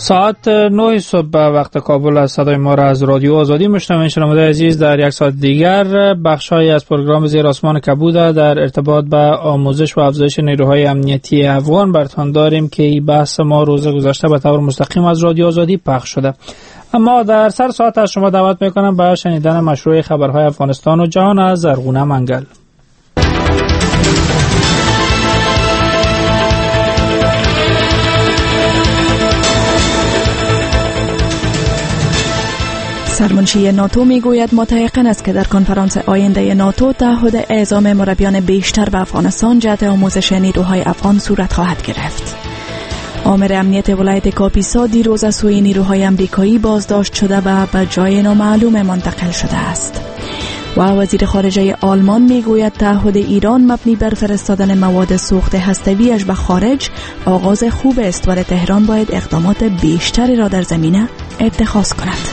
ساعت 9 صبح به وقت کابل از صدای ما را از رادیو آزادی میشنوید. شنوندگان عزیز، در یک ساعت دیگر بخش‌هایی از پروگرام زیر آسمان کبود در ارتباط به آموزش و افزایش نیروهای امنیتی افغان براتان داریم که بحث ما روز گذشته به طور مستقیم از رادیو آزادی پخش شده. اما در سر ساعت از شما دعوت میکنم به شنیدن مشروع خبرهای افغانستان و جهان از زرغونه منگل. سرمنشی ناتو میگوید متيقن است که در کنفرانس آینده ناتو تعهد اعزام مربیان بیشتر به افغانستان جهت آموزش نیروهای افغان صورت خواهد گرفت. آمر امنیت ولایت کاپیسا دیروز از سوی نیروهای امریکایی بازداشت شده و به جای نامعلوم منتقل شده است. و وزیر خارجه آلمان میگوید تعهد ایران مبنی بر فرستادن مواد سوخت هسته‌ای‌اش به خارج آغاز خوب است و تهران باید اقدامات بیشتری را در زمینه اتخاذ کند.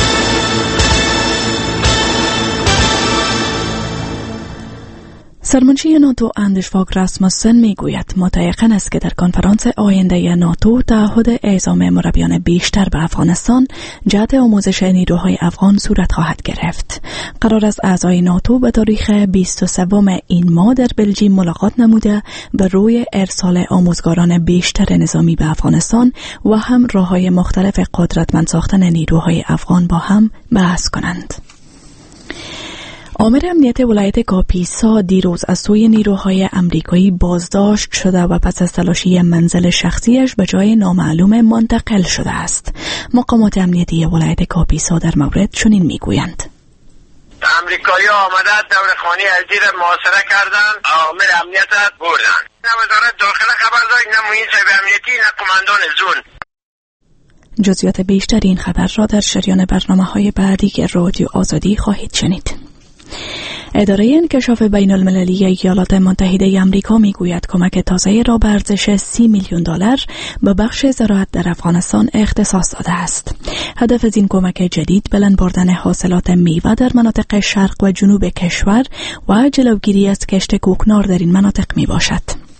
سرمنشی ناتو اندرس فاگ راسموسن میگوید متيقن است که در کنفرانس آینده ناتو تعهد اعزام مربیان بیشتر به افغانستان جهت آموزش نیروهای افغان صورت خواهد گرفت. قرار است اعضای ناتو به تاریخ 23 این ماه در بلژیم ملاقات نموده به روی ارسال آموزگاران بیشتر نظامی به افغانستان و هم راه‌های مختلف قدرتمند ساختن نیروهای افغان با هم بحث کنند. آمر امنیت ولایت کاپیسا دیروز از سوی نیروهای امریکایی بازداشت شده و پس از تلاشی منزل شخصیش به جای نامعلوم منتقل شده است. مقامات امنیتی ولایت کاپیسا در مورد چنین میگویند: امریکایی آمده دور خانه ازیر محاصره کردن، آمر امنیت بردن. نه وزارت داخله خبر داشت، نه معین صاحب امنیتی، نه قماندان زون. جزئیات بیشتر این خبر را در شریان برنامه‌های بعدی رادیو آزادی خواهید شنید. اداره انکشاف بین المللی ایالات متحده آمریکا میگوید کمک تازه را به ارزش $30 میلیون به بخش زراعت در افغانستان اختصاص داده است. هدف از این کمک جدید بلند بردن حاصلات میوه در مناطق شرق و جنوب کشور و جلوگیری از کشت کوکنار در این مناطق می باشد.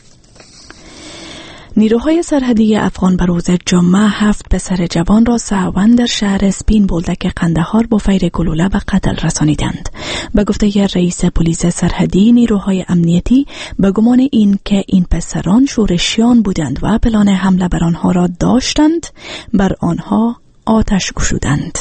نیروهای سرحدی افغان به روز جمعه 7 پسر جوان را سهواً در شهر سپین بولدک قندهار با فیر گلوله به قتل رسانیدند. به گفته رئیس پلیس سرحدی، نیروهای امنیتی به گمان این که این پسران شورشیان بودند و پلان حمله بر آنها را داشتند، بر آنها آتش گشودند.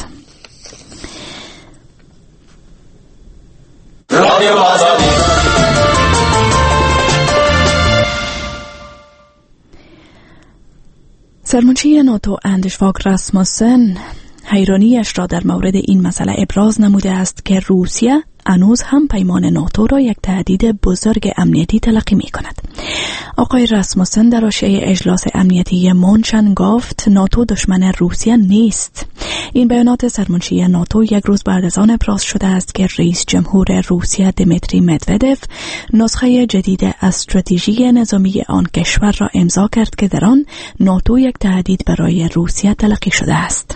سرمنشی ناتو اندرس فاگ راسموسن حیرانیش را در مورد این مسئله ابراز نموده است که روسیه هنوز هم پیمان ناتو را یک تهدید بزرگ امنیتی تلقی می کند. آقای راسموسن در حاشیه اجلاس امنیتی مونشن گفت ناتو دشمن روسیه نیست. این بیانات سرمنشی ناتو یک روز بعد از آن ابراز شده است که رئیس جمهور روسیه دیمیتری مدودف نسخه جدید استراتژی نظامی آن کشور را امضا کرد که در آن ناتو یک تهدید برای روسیه تلقی شده است.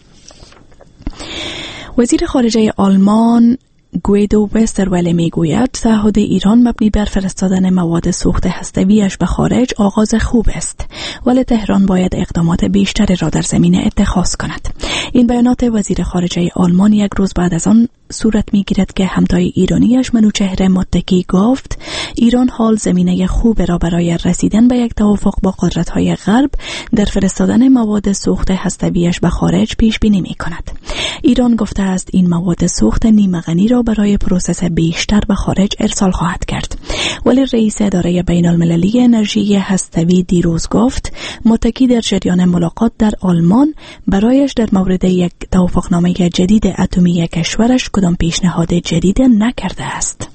وزیر خارجه آلمان گویدو وستروله میگوید تعهد ایران مبنی بر فرستادن مواد سوخت هسته‌ای‌اش به خارج آغاز خوب است، ولی تهران باید اقدامات بیشتری را در زمینه اتخاذ کند. این بیانات وزیر خارجه آلمان یک روز بعد از آن صورت میگیرد که همتای ایرانیش منوچهر متکی گفت ایران حال زمینه خوب را برای رسیدن به یک توافق با قدرت‌های غرب در فرستادن مواد سوخت هسته‌ای‌اش به خارج پیش بینی می‌کند. ایران گفته است این مواد سوخت نیمه غنی را برای پروسس بیشتر به خارج ارسال خواهد کرد. ولی رئیس اداره بین المللی انرژی هسته‌ای دیروز گفت متکی در جریان ملاقات در آلمان برایش در مورد یک توافقنامه جدید اتمی کشورش کدام پیشنهاد جدید نکرده است.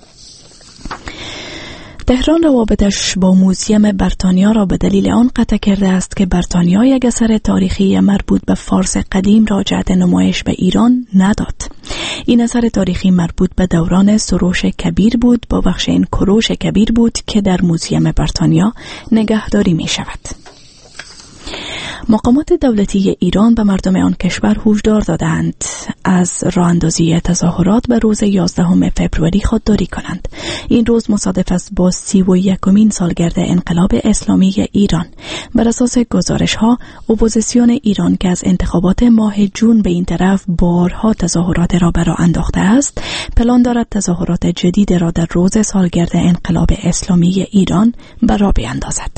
تهران روابطش با موزیم بریتانیا را به دلیل آن قطع کرده است که بریتانیا یک اثر تاریخی مربوط به فارس قدیم را جهت نمایش به ایران نداد. این اثر تاریخی مربوط به دوران سروش کبیر بود، با بخش این کوروش کبیر بود که در موزیم بریتانیا نگهداری می شود. مقامات دولتی ایران به مردم آن کشور هشدار دادند از راه اندازی تظاهرات به روز 11 فوریه خودداری کنند. این روز مصادف است با 31مین سالگرد انقلاب اسلامی ایران. بر اساس گزارش‌ها، اپوزیسیون ایران که از انتخابات ماه جون به این طرف بارها تظاهرات را برا انداخته است، پلان دارد تظاهرات جدید را در روز سالگرد انقلاب اسلامی ایران برا بیندازد.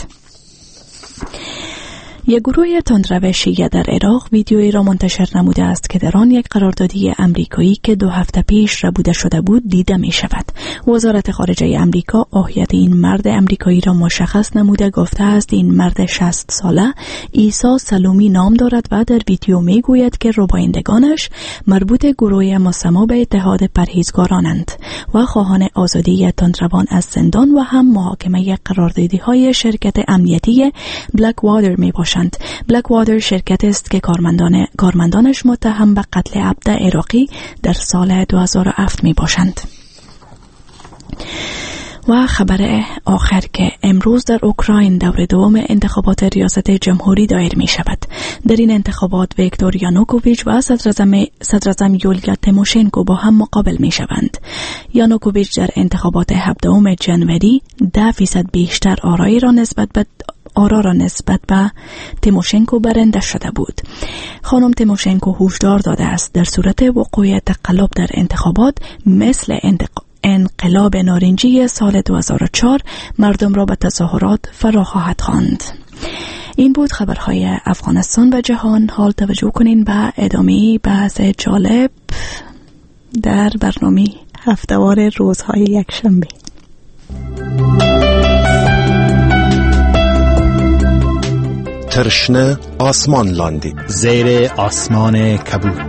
یک گروه تندرو شیعه در عراق ویدیویی را منتشر نموده است که در آن یک قراردادی امریکایی که 2 هفته پیش ربوده شده بود دیده می شود. وزارت خارجه امریکا هویت این مرد امریکایی را مشخص نموده گفته است این مرد 60 ساله عیسی سلومی نام دارد و در ویدیو می گوید که ربایندگانش مربوط گروه مسمى به اتحاد پرهیزگارانند و خواهان آزادی تندروان از زندان و هم محاکمه قراردادی های شرکت امنیتی بلک واتر می باشند. بلک واتر شرکت است که کارمندانش متهم به قتل عبد عراقی در سال 2007 می باشند. و خبر آخر که امروز در اوکراین دور دوم انتخابات ریاست جمهوری دایر می شود. در این انتخابات ویکتور یانوکوویچ و صدراعظم یولیا تیموشنکو با هم مقابل می شوند. یانوکوویچ در انتخابات 17 جنوری 10% بیشتر آرا را نسبت به تیموشنکو برنده شده بود. خانم تیموشنکو هشدار داده است در صورت وقوع تقلب در انتخابات مثل انقلاب نارنجی سال 2004 مردم را به تظاهرات فرا خواهد خواند. این بود خبرهای افغانستان و جهان. حال توجه کنین به ادامه بحث جالب در برنامه هفتهوار روزهای یکشنبه. ترشنه آسمان لاندی زیر آسمان کبود.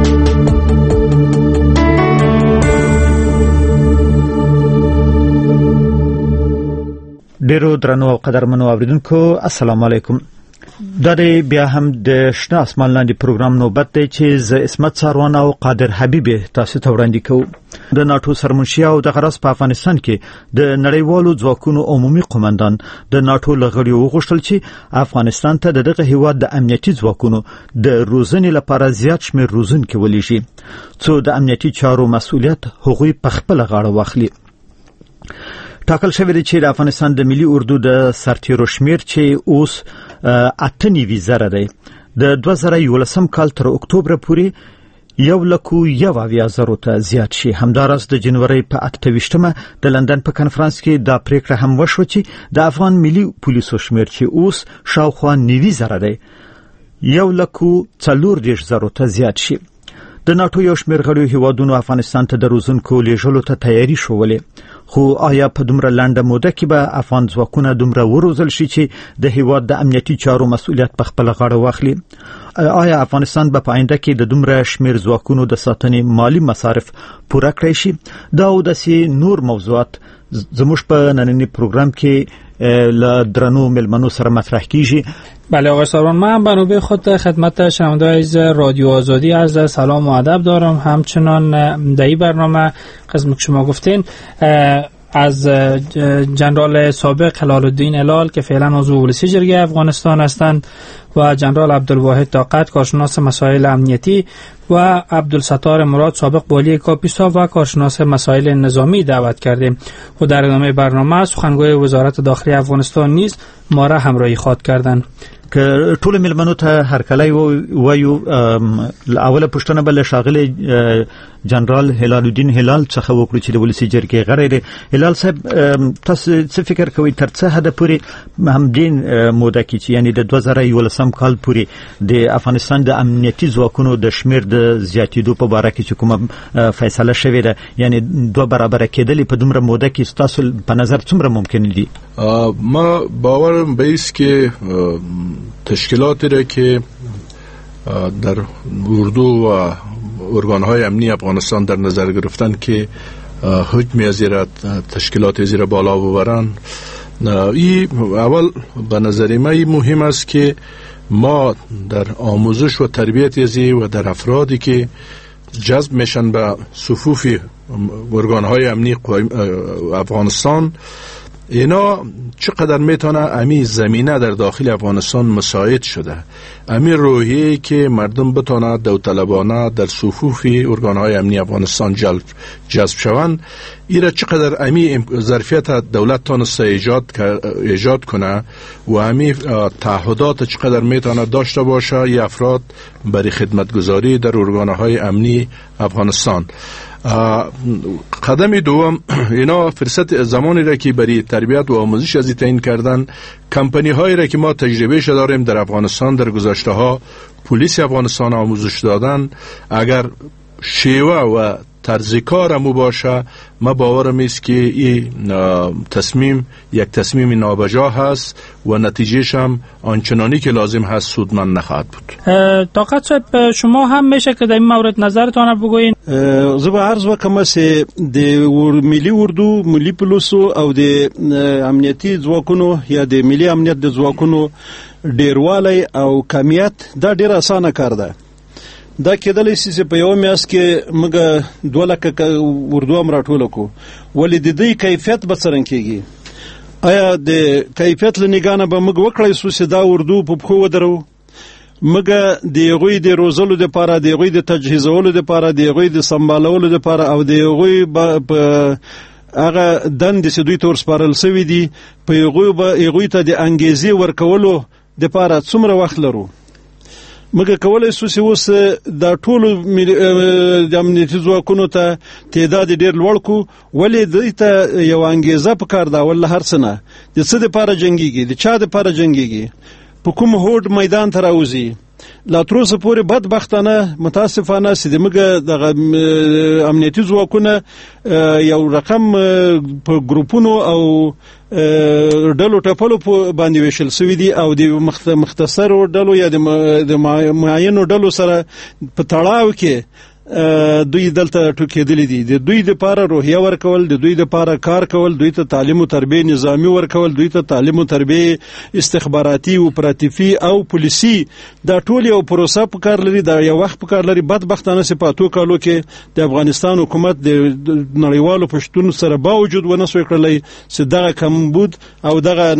ډیرو درنو او قدرمنو اوریدونکو السلام علیکم. دا دی بیا هم د شنه اسمان لاندې پروګرام نوبت دی چې ز اسمت ساروان او قادر حبیبی تاسو ته وړاندې کوو. د ناتو سرمنشي او د غرض په افغانستان کې د نړیوالو ځواکونو عمومي قومندان د ناتو لغړي وغوښتل چې افغانستان ته دغه هیواد د امنیتي ځواکونو د روزنې لپاره زیات شمېر روزونکي ولېږي څو د امنیتي چارو مسؤلیت هغوی په خپل غاړه واخلي. ټاکل شوی دی چې د افغانستان د ملي اردو د سرتیرو شمیر چې اوس 98,000 دی د 2011 کال تر اکتوبر پورې 1,01,000 ته زیات شي. همداراز د جنوري په 28مه د لندن په کنفرانس کې دا پریکړه هم وشوه چې د افغان ملي پولیسو شمیر چې اوس شاوخوا 90,000 دی 1,40,000 ته زیات شي. د ناتو یو شمیر غړو هیوادونو افغانستان ته د روزونکو لیږلو ته تیاری شولې، خو آیا په دومره لنډه موده کې به افغان ځواکونه دومره وروزل شي چې د هیواد د امنیتي چارو مسؤلیت په خپل غاړه واخلي؟ آیا افغانستان به په آینده کې د دومره شمیر ځواکونو د ساتنې مالی مصارف پوره کړی شي؟ دا او داسې نور موضوعات زموږ په نننی پروګرام کې له درنو ملمنو سره مطرح کیږي. بله آقای ساروان، من به نوبه خود خدمت شنوندگان رادیو آزادی عرض سلام و ادب دارم. همچنان در این برنامه قسم که شما گفتین از جنرال سابق هلال الدین هلال که فعلا عضو پلیس جرگه افغانستان هستند و جنرال عبدالواحد طاقت کارشناس مسائل امنیتی و عبدالستار مراد سابق والی کاپیسا و کارشناس مسائل نظامی دعوت کردیم و در ادامه برنامه سخنگوی وزارت داخلی افغانستان نیز ما را همراهی خواهد کردند. که ټول ملمنو ته هرکلی وایو. اوله پوښتنه بل شاغل جنرال هلال الدین هلال څخه وکړو چې د ولسی جرګې غړی دی. هلال صاحب، تاسو څه فکر کوئ تر څه حد پورې همدین موده کې چې یعنی د 2011 کال پورې د افغانستان د امنیتي ځواکونو د شمیر د زیاتېدو په باره کې چې کومه فیصله شوې ده، یعنی 2 برابر کېدل په دومره موده کې تاسو په نظر څومره ممکن دي؟ ما باورم به است که تشکیلاتی را که در اردو و ارگانهای امنی افغانستان در نظر گرفتن که حکمی از تشکیلات زیر بالا ببرن، این اول به نظر ما مهم است که ما در آموزش و تربیت ازی و در افرادی که جذب میشن به صفوف ارگانهای امنی افغانستان اینا چقدر میتونه امی زمینه در داخل افغانستان مساعد شده، امی روحیه که مردم بتونه داوطلبانه در صفوف ارگانهای امنی افغانستان جذب شوند، ایره چقدر امی ظرفیت دولت تانسته ایجاد کنه و امی تعهدات چقدر میتونه داشته باشه ی افراد برای خدمتگزاری در ارگانهای امنی افغانستان. قدم دوم، اینا فرصت زمانی را که برای تربیت و آموزش از تعیین کردن کمپانی هایی را که ما تجربه داریم در افغانستان در گذشته ها پلیس افغانستان آموزش دادن، اگر شیوه و طرز کار مو باشه، ما باورم است که این تصمیم یک تصمیم نابجا هست و نتیجهش هم آنچنانی که لازم هست سودمند نخواهد بود. طاقت صاحب، شما هم میشه که در این مورد نظرتان بگوین؟ زه به عرض وکم چې د ملي اردو، ملي پولیسو او د امنیتي ځواکونو یا د ملي امنیت د ځواکونو ډیروالی او کمیت دا ډیر اسانه کار ده. دا کېدلی شي چې په یو میاشت کې موږ 2 لکه اردو هم راټوله کړو، ولې د دې کیفیت به څرنګه کېږي؟ آیا د کیفیت له نګاه نه به موږ وکړی شو چې دا اردو په پښو ودرو؟ موږ د هغوی د روزلو دپاره، د هغوی د تجهیزولو دپاره، د هغوی د سمبالولو دپاره او د هغوی په هغه دندې چې دوی ته ورسپارل سوي دي په هغوی ته د انګیزې ورکولو دپاره څومره وخت لرو؟ موږ کولای شو چې اوس دا ټول د امنیتي ځواکونو ته تعداد ډیر لوړ کړو، ولې دوی ته یو انګیزه پکار ده ول هر څه نه د څه دپاره جنګیږي، د چا دپاره جنګیږي، په کوم هوډ میدان ته راوځي. لا تر اوسه پورې بدبختانه متاسفانه چې موږ د امنیتي ځواکونه یو رقم په ګروپونو او ډلو ټپلو باندې ویشل سوي دي او د مختصرو ډلو یا د معینو ډلو سره په تړاو کې دوی دلته ټوکېدلي دي. د دوی لپاره روحیه ورکول، د دوی لپاره کار کول، دوی ته تعلیم او تربیه نظامی ورکول، دوی ته تعلیم او تربیه استخباراتي او اپراتیفي او پولیسي، دا ټول یو پروسه په کار لري، دا یو وخت په کار لري. بدبختانه چې په 2 کالو کې د افغانستان حکومت د نړیوالو پښتون سره باوجود ونه سوی کړلی چې دغه کمبود او دغه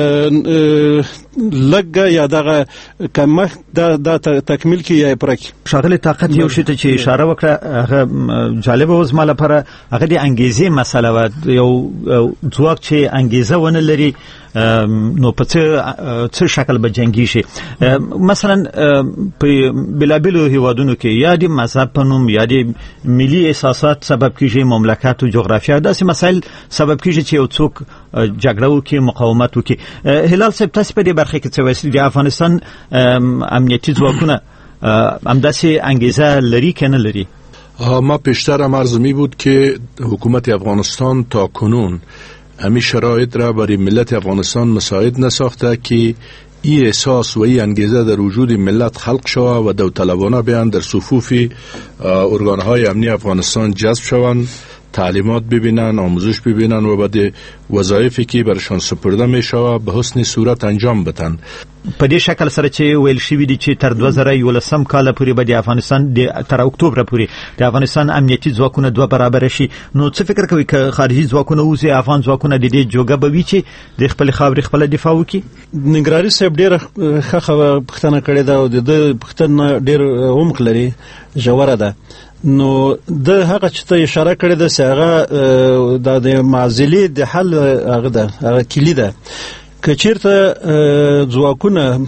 لګه یا دغه کمښت دا تکمیل کی یا پرک. شاغله طاقت یو شی ته چې اشاره وکړه هغه جالب و زما لپاره، هغه د انګیزې مسله و. یو ځواک چې انګیزه ونه لري نو په څه شکل به جنگي شي. مثلا په بلابلو هیوادونو کې یا د مذهب په نوم یا د ملي احساسات سبب کیږي، مملکت او جغرافیه داسې مسایل سبب کیږي چې یو څوک جګړه وکړي، مقاومت وکړي. هلال صاحب، تاسو په دې برخه کې څه وایئ؟ د افغانستان امنیتي ځواکونه همداسې انګیزه لري که نه لري؟ ما پیشتر هم عرض می بود که حکومت افغانستان تا کنون همین شرایط را برای ملت افغانستان مساعد نساخته که این احساس و این انگیزه در وجود ملت خلق شود و داوطلبانه بیان در صفوف ارگانهای امنی افغانستان جذب شوند، تعلیمات ببینن، آموزش ببینن و بعد وظایفی که برشان سپرده می شود به حسن صورت انجام بدن. په دې شکل سره چې ویل شوی دی چې تر 2011 کال پورې به د افغانستان تر اکتوبر پورې د افغانستان امنیتي ځواکونه 2 برابر شي، نو څه فکر کوي که خارجي ځواکونه اوسي افغان ځواکونه د دې جوګه به وي چې د خپل خاورې خپل دفاع وکړي؟ نګراري صاحب ډېر ښه پوښتنه کړې ده او د پوښتنه ډېر عمق لري، ژوره ده. نو د هغه چې ته اشاره کړې ده چې هغه د معزلې د حل هغه ده، هغه کلی ده. که چیرته ځواکونه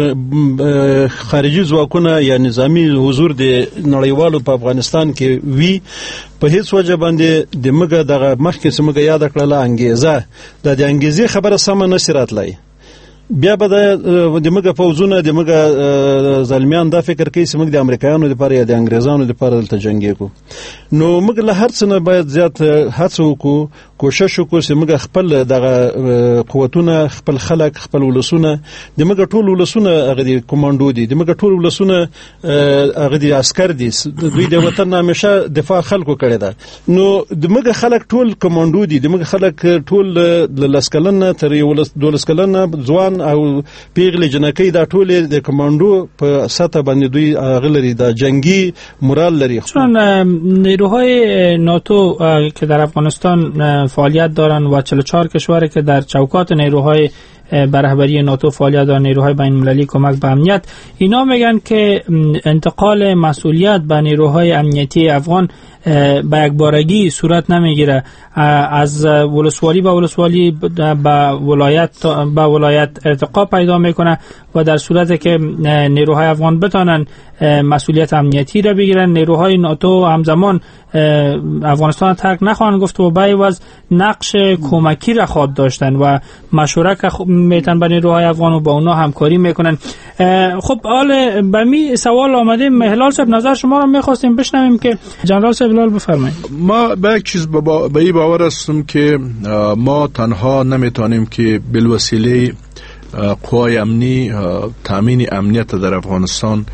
خارجي ځواکونه یا نظامی حضور د نړیوالو په افغانستان کې وی، په هیڅ وجه باندې د موږ دغه مخکې چې موږ یاد کړله انګیزه، د انګیزې خبره سمه نشي راتلی. بیا به د موږ فوزونه د موږ ظالمیان دا فکر کوي چې موږ د امریکایانو لپاره یا د انګریزانو لپاره دلته جنګیږو. نو موږ له هر څه نه باید زیات هڅه وکړو، کوشش وکړو چې موږ خپل دغه قوتونه، خپل خلک، خپل ولسونه، د موږ ټول ولسونه هغه د کمانډو دي، د موږ ټول ولسونه هغه د عسكر دي، دوی د وطن همیشه دفاع خلکو کړی ده. نو د موږ خلک ټول کمانډو دي، د موږ خلک ټول لسکلن تر 12 کلن ځوان او پیغلې جنکۍ دا ټول د کمانډو په سطح باندې دوی غلري، دا جنگی مورال لري. چون نیروهای ناتو که در افغانستان فعالیت دارن و 44 کشوری که در چوکات نیروهای به رهبری ناتو فعالیت دارن، نیروهای بین المللی کمک به امنیت، اینا میگن که انتقال مسئولیت به نیروهای امنیتی افغان به یک بارگی صورت نمیگیره، از ولسوالی به ولسوالی به ولایت ارتقا پیدا میکنه و در صورتی که نیروهای افغان بتانن مسئولیت امنیتی را بگیرن، نیروهای ناتو همزمان افغانستان ترک نخواهند گفت و به عوض نقش کمکی را خواهد داشتن و مشورت میتن به نیروهای افغان و با اونا همکاری میکنن. خب حال به می سوال آمدیم، هلال صاحب نظر شما را میخواستیم بشنویم که جنرال صاحب هلال بفرمایید. ما به یک چیز به این باور هستم که ما تنها نمیتونیم که بالوسیله قوای امنی تامین امنیت در افغانستان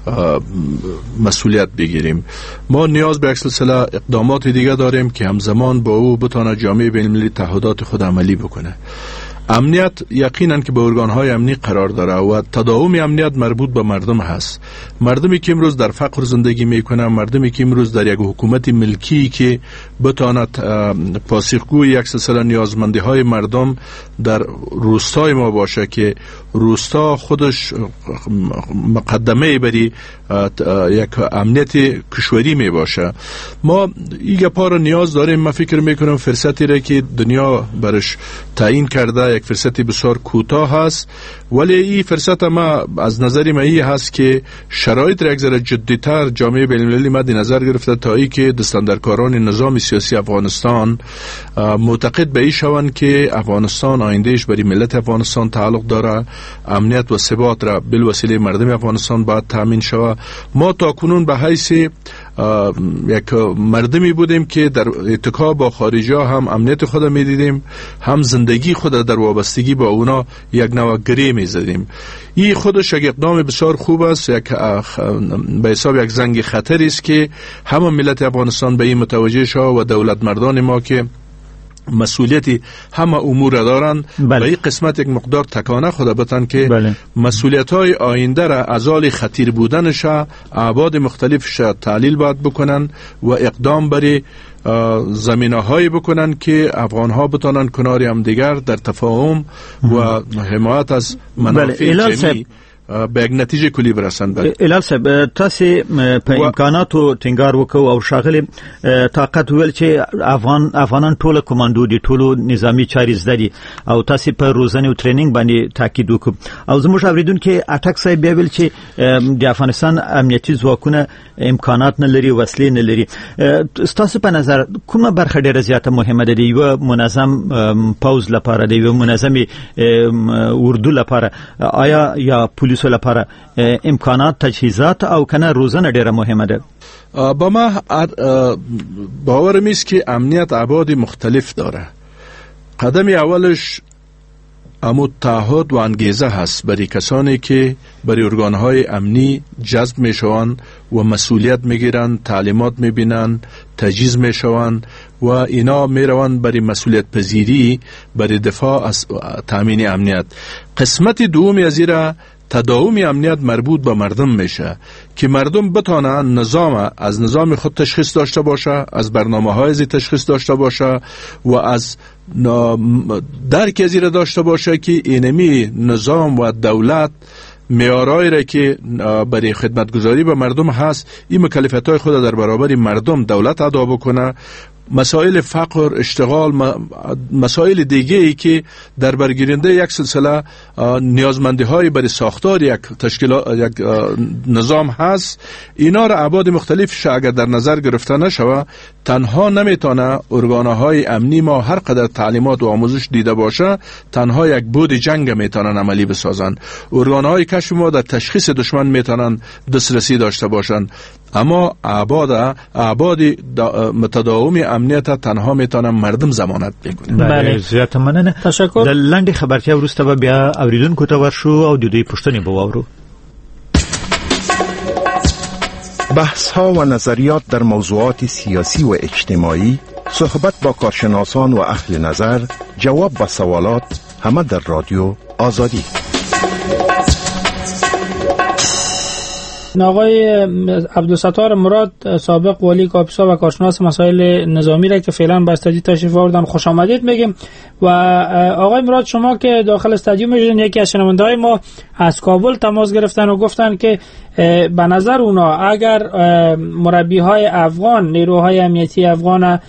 مسئولیت بگیریم. ما نیاز به یک سلسله اقدامات دیگه داریم که همزمان با او بتونه جامعه بین المللی تعهدات خود عملی بکنه. امنیت یقینا که به ارگان‌های امنی قرار داره و تداوم امنیت مربوط به مردم هست. مردمی که امروز در فقر زندگی میکنن، مردمی که امروز در یک حکومت ملکی که بتواند پاسخگوی یک سلسله نیازمندی‌های مردم در روستای ما باشه که روستا خودش مقدمه بری یک امنیت کشوری می باشه. ما این گپا رو نیاز داریم. من فکر میکنم فرصتی را که دنیا برش تعیین کرده یک فرصتی بسیار کوتاه هست، ولی این فرصت ما از نظر من این هست که شرایط را یک ذره جدی‌تر جامعه بین‌المللی مد نظر گرفته تا ای که دستاندرکاران نظام سیاسی افغانستان معتقد به این شوند که افغانستان آیندهش برای ملت افغانستان تعلق داره، امنیت و ثبات را بالوسیله مردم افغانستان باید تامین شود. ما تا کنون به حیث یک مردمی بودیم که در اتکا با خارجی ها هم امنیت خود می دیدیم، هم زندگی خود در وابستگی با اونا یک نوع گره می زدیم. این خودش یک اقدام بسیار خوب است، یک به حساب یک زنگ خطری است که همه ملت افغانستان به این متوجه شود و دولت مردان ما که مسئولیتی همه امور دارن و این قسمت یک مقدار تکانه خود بتن که مسئولیت های آینده را از آل خطیر بودنش ابعاد مختلفش تحلیل باید بکنن و اقدام برای زمینه هایی بکنن که افغان ها بتانن کنار هم دیگر در تفاهم و حمایت از منافع جمعی به یک نتیجه کلی برسند. الال صاحب تاسو په امکاناتو ټینګار وکاو او شاغلی طاقت ویل چې افغانان ټول کمانډو دي، ټول نظامی چاري زده دي او تاسو په روزنه او ټریننګ باندې تاکید وکړو او زموږ اوریدونکو اټک صاحب بیا ویل چې د افغانستان امنیتي ځواکونه امکانات نه لري، وسلې نه لري. تاسو په نظر کومه برخه ډیره زیاته مهمه ده؟ یو منظم پوز لپاره دی، یو منظم اردو لپاره، آیا یا پولیس لپاره امکانات، تجهیزات او کنه روزنه ډیره مهمه ده؟ با ما باورم است که امنیت ابعاد مختلف داره. قدم اولش تعهد و انگیزه هست برای کسانی که برای ارگانهای امنی جذب میشوند و مسئولیت میگیرند، تعلیمات میبینند، تجهیز میشوند و اینا میروند برای مسئولیت پذیری برای دفاع از تامین امنیت. قسمت دومی از این تداوم امنیت مربوط به مردم میشه که مردم بتانن از نظام خود تشخیص داشته باشه، از برنامه‌های از تشخیص داشته باشه و از درک از این داشته باشه که اینمی نظام و دولت معیارایی را که برای خدمتگزاری به مردم هست این مکلفیت‌های خود در برابر مردم دولت ادا بکنه. مسائل فقر، اشتغال، مسائل دیگه ای که در برگیرنده یک سلسله نیازمندی های برای ساختار یک نظام هست، اینا را ابعاد مختلفش اگر در نظر گرفته نشوه تنها نمیتونه ارگانهای امنی ما هر قدر تعلیمات و آموزش دیده باشه تنها یک بود جنگ میتونن عملی بسازن. ارگانهای کشف ما در تشخیص دشمن میتونن دسترسی داشته باشن، اما ابعاد متداوم امنیت تنها میتونن مردم ضمانت بکنن. بله زیات مننه. تشکر. د لاندې خبرتیا وروسته به بیا اوریدونکو ته ورشو او د دوی پوښتنې به واورو. بحث ها و نظریات در موضوعات سیاسی و اجتماعی، صحبت با کارشناسان و اهل نظر، جواب و سوالات، همه در رادیو آزادی. آقای عبدالستار مراد، سابق ولی کاپیسا و کارشناس مسائل نظامی را که فعلا به استادیو تشریف آوردن، خوش آمدید میگیم. و آقای مراد، شما که داخل استادیو میشین، یکی از شنونده‌های ما از کابل تماس گرفتن و گفتن که به نظر اونا اگر مربی‌های افغان، نیروهای امنیتی افغان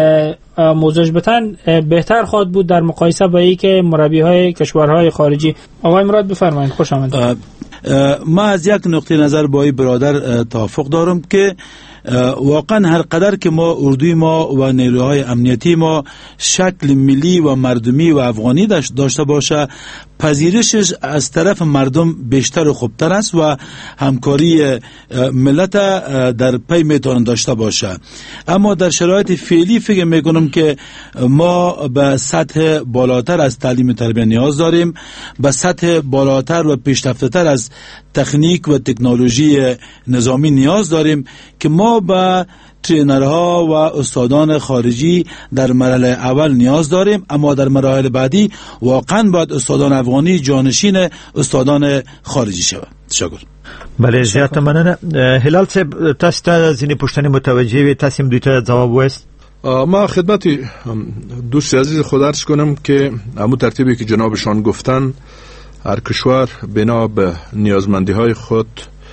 موضوع بتن، بهتر خواهد بود در مقایسه با اینکه مربی‌های کشورهای خارجی. آقای مراد بفرمایید، خوش آمدید. ما از یک نقطه نظر با این برادر توافق دارم که واقعا هر قدر که ما اردوی ما و نیروهای امنیتی ما شکل ملی و مردمی و افغانی داشته باشه، پذیرشش از طرف مردم بیشتر و خوبتر است و همکاری ملت در پی میتوان داشته باشه. اما در شرایط فعلی فکر میکنم که ما به سطح بالاتر از تعلیم تربیت نیاز داریم، به سطح بالاتر و پیشرفته‌تر از تکنیک و تکنولوژی نظامی نیاز داریم که ما به ترینرها و استادان خارجی در مرحله اول نیاز داریم، اما در مراحل بعدی واقعا باید استادان افغانی جانشین استادان خارجی شود. تشکر. بله، زیاد مننه. هلال صاحب، تاسو ته ځینې پوښتنې متوجه وي، تاسو هم دوی ته ځواب وایست. ما خدمت دوست عزیز خود عرض کنم که همون ترتیبی که جنابشان گفتن، هر کشور بنا به نیازمندی های خود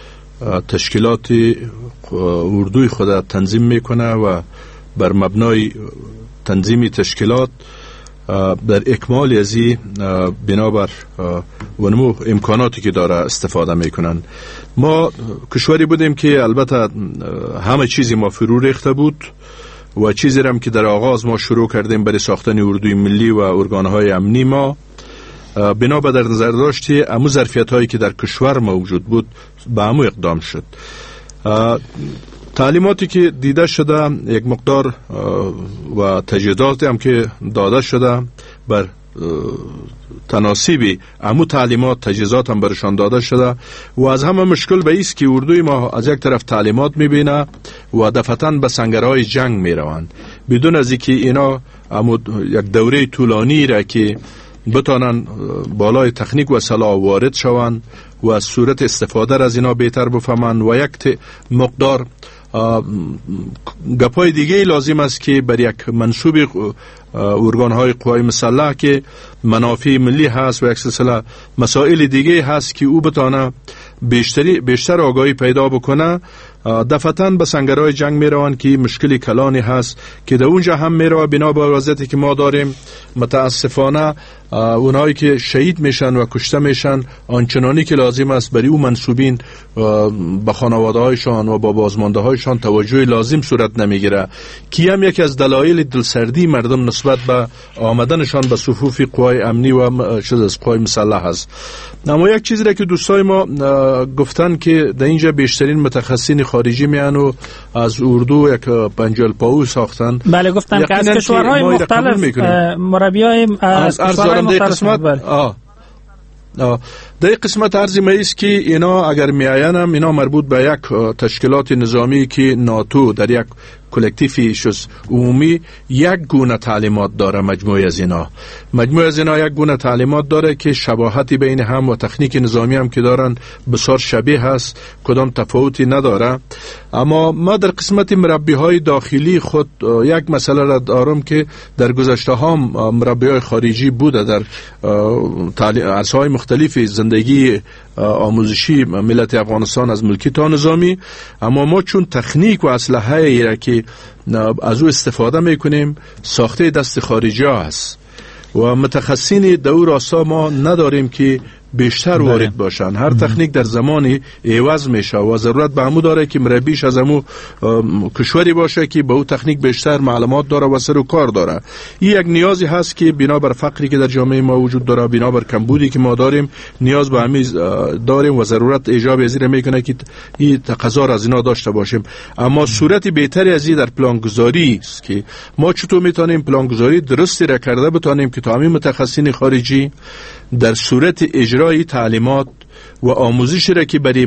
تشکیلات اردوی خود تنظیم میکنه و بر مبنای تنظیمی تشکیلات در اکمال ازی بنابر ونمو امکاناتی که داره استفاده میکنن. ما کشوری بودیم که البته همه چیزی ما فرو ریخته بود و چیزی هم که در آغاز ما شروع کردیم برای ساختن اردوی ملی و ارگانهای امنی ما، بنا به در نظر داشتی امو ظرفیت هایی که در کشور موجود بود به امو اقدام شد. تعلیماتی که دیده شده یک مقدار و تجهیزاتی هم که داده شده بر تناسبی امو تعلیمات تجهیزات هم برشان داده شده و از همه مشکل به ایست که اردوی ما از یک طرف تعلیمات میبینه و دفعتاً به سنگرهای جنگ میروند بدون از اینکه اینا امو یک دوره طولانی را که بتانن بالای تکنیک و سلاح وارد شوند و از صورت استفاده از اینا بهتر بفهمند و یک مقدار گپای دیگه لازم است که بر یک منصوب ارگانهای قوای مسلح که منافع ملی هست و یک سلسله مسائل دیگه هست که او بتانه بیشتر آگاهی پیدا بکنه، دفعتاً به سنگرهای جنگ میروند که مشکلی کلانی هست که در اونجا هم میروه. بنا به وضعیتی که ما داریم متاسفانه اونایی که شهید میشن و کشته میشن آنچنانی که لازم است برای اون منصوبین به خانواده هایشان و با بازمانده هایشان توجه لازم صورت نمیگیره، که هم یکی از دلایل دلسردی مردم نسبت به آمدنشان به صفوف قوای امنی و قوای مسلح است. اما یک چیزی را که دوستای ما گفتن که در اینجا بیشترین متخصصین خارجی میان و از اردو یک پنجال پاو ساختن. بله، گفتن که از کشورهای مختلف مربیای از کشورهای مختلف. در این قسمت عرضی ما است که اینا اگر میآینم اینا مربوط به یک تشکیلات نظامی که ناتو در یک کلکتیفی عمومی یک گونه تعلیمات داره. مجموعه از اینا یک گونه تعلیمات داره که شباهتی بین هم و تکنیک نظامی هم که دارن بسیار شبیه هست، کدام تفاوتی نداره. اما ما در قسمت مربی های داخلی خود یک مسئله را دارم که در گذشته ها مربی های خارجی بوده در عرصه‌های مختلفی زندگی آموزشی ملت افغانستان از ملکی تا نظامی، اما ما چون تکنیک و اسلحه ای را که از او استفاده میکنیم ساخته دست خارجی ها هست و متخصصین دور راستا ما نداریم که بیشتر وارد باشن. هر تکنیک در زمانی عوض میشه و ضرورت به همو داره که مربیش از همو کشوری باشه که به او تکنیک بیشتر معلومات داره و سر و کار داره. این یک نیازی هست که بنابر فقری که در جامعه ما وجود داره، بنابر کمبودی که ما داریم، نیاز به همین داریم و ضرورت ایجاب ازیر میکنه که این تقاضا از اینا داشته باشیم. اما صورت بهتری از این در پلانگذاری است که ما چطور میتونیم پلانگذاری درستی را کرده بتونیم که تا همین متخصصین خارجی در صورت اجرا اجرای تعلیمات و آموزش را که برای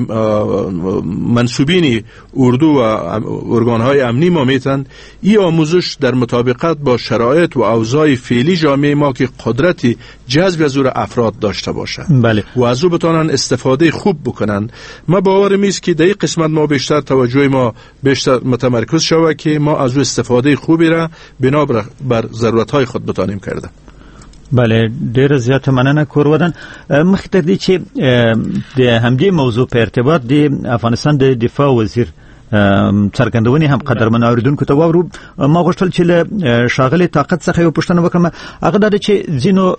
منصوبین اردو و ارگانهای امنی ما میتن، این آموزش در مطابقت با شرایط و اوضاع فعلی جامعه ما که قدرت جذب از او افراد داشته باشند بله. و از او بتانن استفاده خوب بکنن. ما باورم است که در این قسمت ما بیشتر توجه ما بیشتر متمرکز شود که ما از او استفاده خوبی را بنا بر ضرورتهای خود بتانیم کرده. بله، ډیر زیات مننه کورودن. مخکې دې چې د همدې موضوع په ارتباط د افغانستان د دفاع وزیر څرګندونې هم قدرمن اوریدونکو ته وورو. ما غوښتل چې له ښاغلي طاقت څخه یو پوښتنه وکړم. هغه دا چې ځینو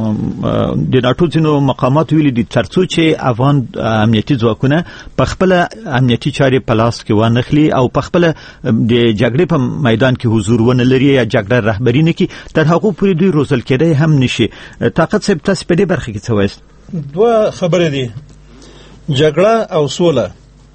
د ناټو ځینو مقامات ویلي دي ترڅو چې افغان امنیتي ځواکونه په خپل امنیتي چارې په لاس کې وانخلي او په خپل د جګړې په میدان کې حضور ونه لري یا جګړه رهبري نه کوي، تر هغه پورې دوی روزل کېدای هم نشي. طاقت صاحب، تاسو په دې برخه کې څه وایست؟ دوه خبرې دي، جګړه او سوله.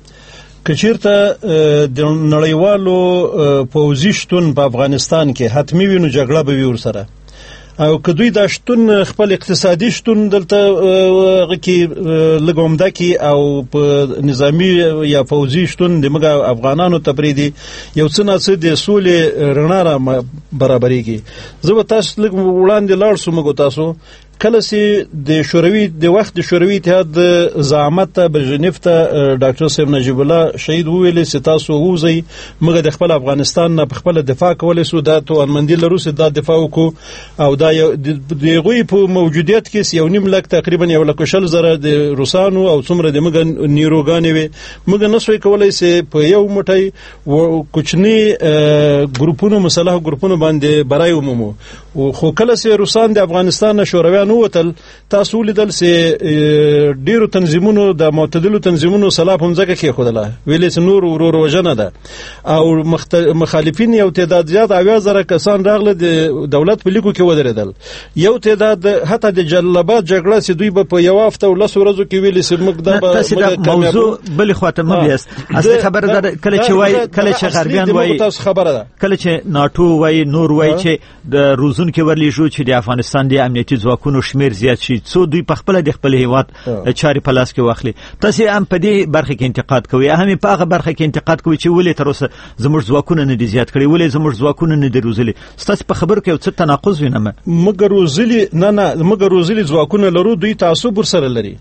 کچیرته د نړیوالو پوځي شتون په افغانستان کې حتمی وي نو جګړه به وي ورسره، او که دوی دا شتون خپل اقتصادي شتون دلته کې لږ عمده کړي او په نظامی یا پوځي شتون د موږ افغانانو ته پرېږدي، یو څه نه څه د سولې رڼا را برابرېږي. زه به تاسو لږ وړاندې لاړ شم. موږ تاسو کله چې د وخت د شوروي اتحاد زعامت ته برژنیف ته ډاکټر صاحب نجیب الله شهید وویل چې تاسو ووځئ، موږ د خپل افغانستان نه په خپل دفاع کولی شو، دا توانمندي لرو چې دا دفاع وکړو. او دا د هغوی په موجودیت کې 1.5 لک تقریبا 1,000 د روسانو او څومره د موږ نیروګانې وي، موږ نه شوی کولی چې په یو موټی کوچني ګروپونو مسلح ګروپونو باندې برای ومومو. خو کله چې روسان د افغانستان نه شورویان ووتل، تاسو ولیدل چې ډیرو تنظیمونو د معتدلو تنظیمونو سلا په ځمکه کې خودله ویلې چې نور ورور وژنه ده، او مخالفین یو تعداد زیات 80,000 کسان راغله د دولت په لیکو کې ودرېدل. یو تعداد حتی د جلبات جګړه چې دوی په یو هفته او 10 ورځو کې ویلې چې موږ دا موضوع بل خواته مې بیاست. اصلي خبره ده کله چې وای، کله چې غربیان وای، کله چې ناټو وای، نور وای چې د روزون کې ورلی شو چې د افغانستان د امنیتي ځواکونو شمیر زیات شي څو دوی په خپل د خپل هیواد چارې په لاس کې واخلي. تاسو هم په دې برخه کې انتقاد کوي، هم په هغه برخه کې انتقاد کوي چې ولې تر اوسه زموږ ځواکونه نه دي زیات کړي، ولې زموږ ځواکونه نه دي روزلي. تاسو په خبرو کې یو څه تناقض وینم. موږ روزلي نه موږ روزلي ځواکونه لرو، دوی تعصب ورسره لري.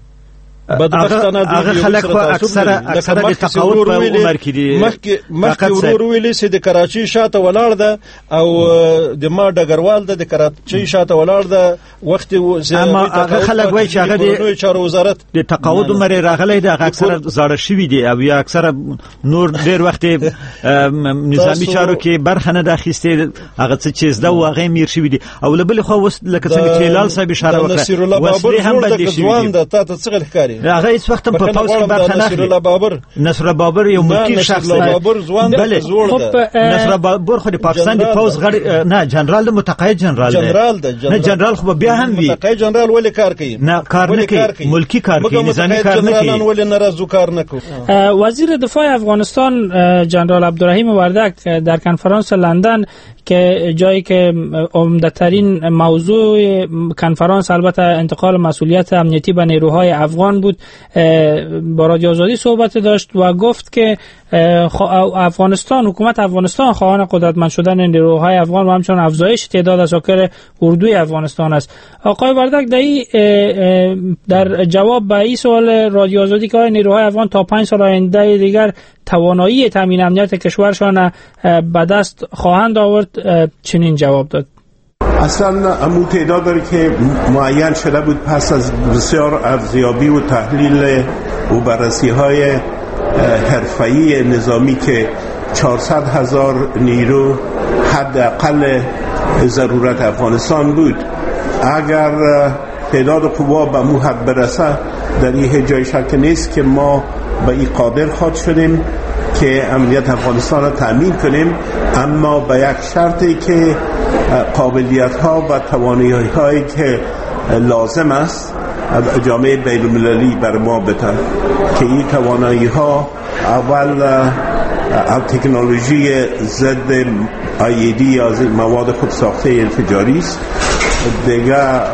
هغه خلک خو اکثره د تقاعد په عمر کې دي. مخکې ورور ویلې چې د کراچۍ شاته ولاړ ده او د ما ډګروال د کراچۍ شاته ولاړ ده. وخت اما هغه خلک وایي چې هغه د چارو وزارت د تقاعد عمر راغلی دی، هغه اکثره زاړه شوي دي او یا اکثره نور ډیر وخت نظامی چارو کې برخه نه اخیستې، هغه څه چې زده و هغه میر شوي دي. او له بل خوا اوس لکه څنګه چې هلال صاحب اشاره وکړه، وسلې هم بدلې شوي دي. ته څه ښکاري هغه هیڅ وخت په پاوز کې برخه نه اخلي. نصر الله بابر یو ملکی شخص دی. نصر الله بابر خو د پاکستان د پاوز غړی نه، جنرال د متقاعد جنرال دی. نه جنرال خو بیا هم وي. متقاعد جنرال ولې کار کوي؟ نه کار نه کوي، ملکی کار کوي، نظامی کار نه کوي. ولې ناراضو کار نه کوي؟ وزیر دفاع افغانستان جنرال عبدالرحیم وردک در کنفرانس لندن که جایی که عمده‌ترین موضوع کنفرانس البته انتقال مسئولیت امنیتی به نیروهای افغان بود، با رادیو آزادی صحبت داشت و گفت که افغانستان، حکومت افغانستان خواهان قدرتمند شدن نیروهای افغان و همچنین افزایش تعداد اساکر اردوی افغانستان است. آقای وردک در جواب به این سوال رادیو آزادی که نیروهای افغان تا 5 سال آینده دیگر توانایی تامین امنیت کشورشان به دست خواهند آورد چنین جواب داد. اصلا امو تعداد داره که معین شده بود پس از بسیار ارزیابی و تحلیل و بررسی های حرفه‌ای نظامی که 400,000 نیرو حداقل ضرورت افغانستان بود. اگر تعداد قوا به مو حد برسه در این جای شک نیست که ما به این قادر خواهد شدیم که امنیت افغانستان را تأمین کنیم، اما به یک شرطی که قابلیت ها و توانایی هایی که لازم است جامعه بین المللی بر ما بده که این توانایی ها اول تکنولوژی ضد IED یا مواد خودساخته انفجاری است، دیگر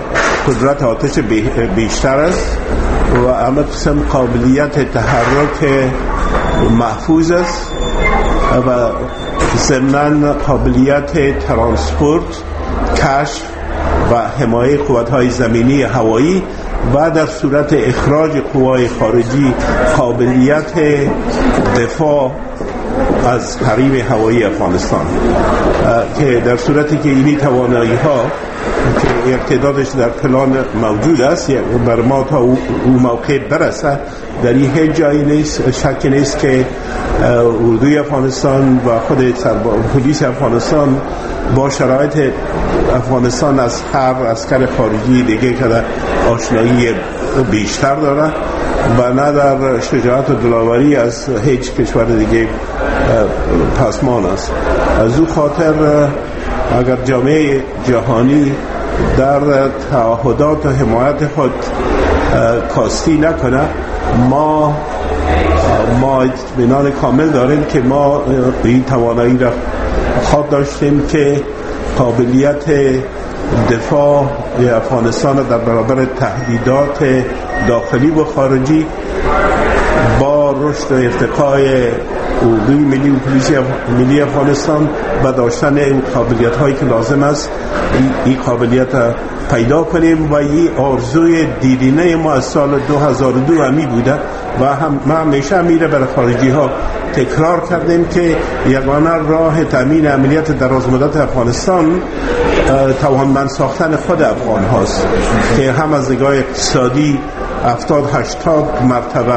قدرت آتش بیشتر است و همه قسم قابلیت تحرک محفوظ است و ضمناً قابلیت ترانسپورت، کشف و حمایه قوت‌های زمینی هوایی و در صورت اخراج قوای خارجی قابلیت دفاع از حریم هوایی افغانستان، که در صورتی که اینی توانایی ها که اقتدارش در پلان موجود است بر ما تا او موقع برسه، در این هیچ جایی نیست، شک نیست که اردوی افغانستان و خود پلیس افغانستان با شرایط افغانستان از هر عسکر خارجی دیگه که آشنایی بیشتر داره و نه در شجاعت و دلاوری از هیچ کشور دیگه پسمان است. از او خاطر اگر جامعه جهانی در تعهدات و حمایت خود کاستی نکنه، ما اطمینان کامل داریم که ما این توانایی را خواب داشتیم که قابلیت دفاع افغانستان در برابر تهدیدات داخلی و خارجی با رشد و ارتقای اردوی ملی و پلیس ملی افغانستان و داشتن این قابلیت هایی که لازم است این قابلیت پیدا کنیم و این آرزوی دیرینه ما از سال 2002 همی بوده و ما همیشه میره برای خارجی ها تکرار کردیم که یگانه راه تامین امنیت درازمدت افغانستان توانمند ساختن خود افغان هاست که هم از نگاه اقتصادی 70-80 مرتبه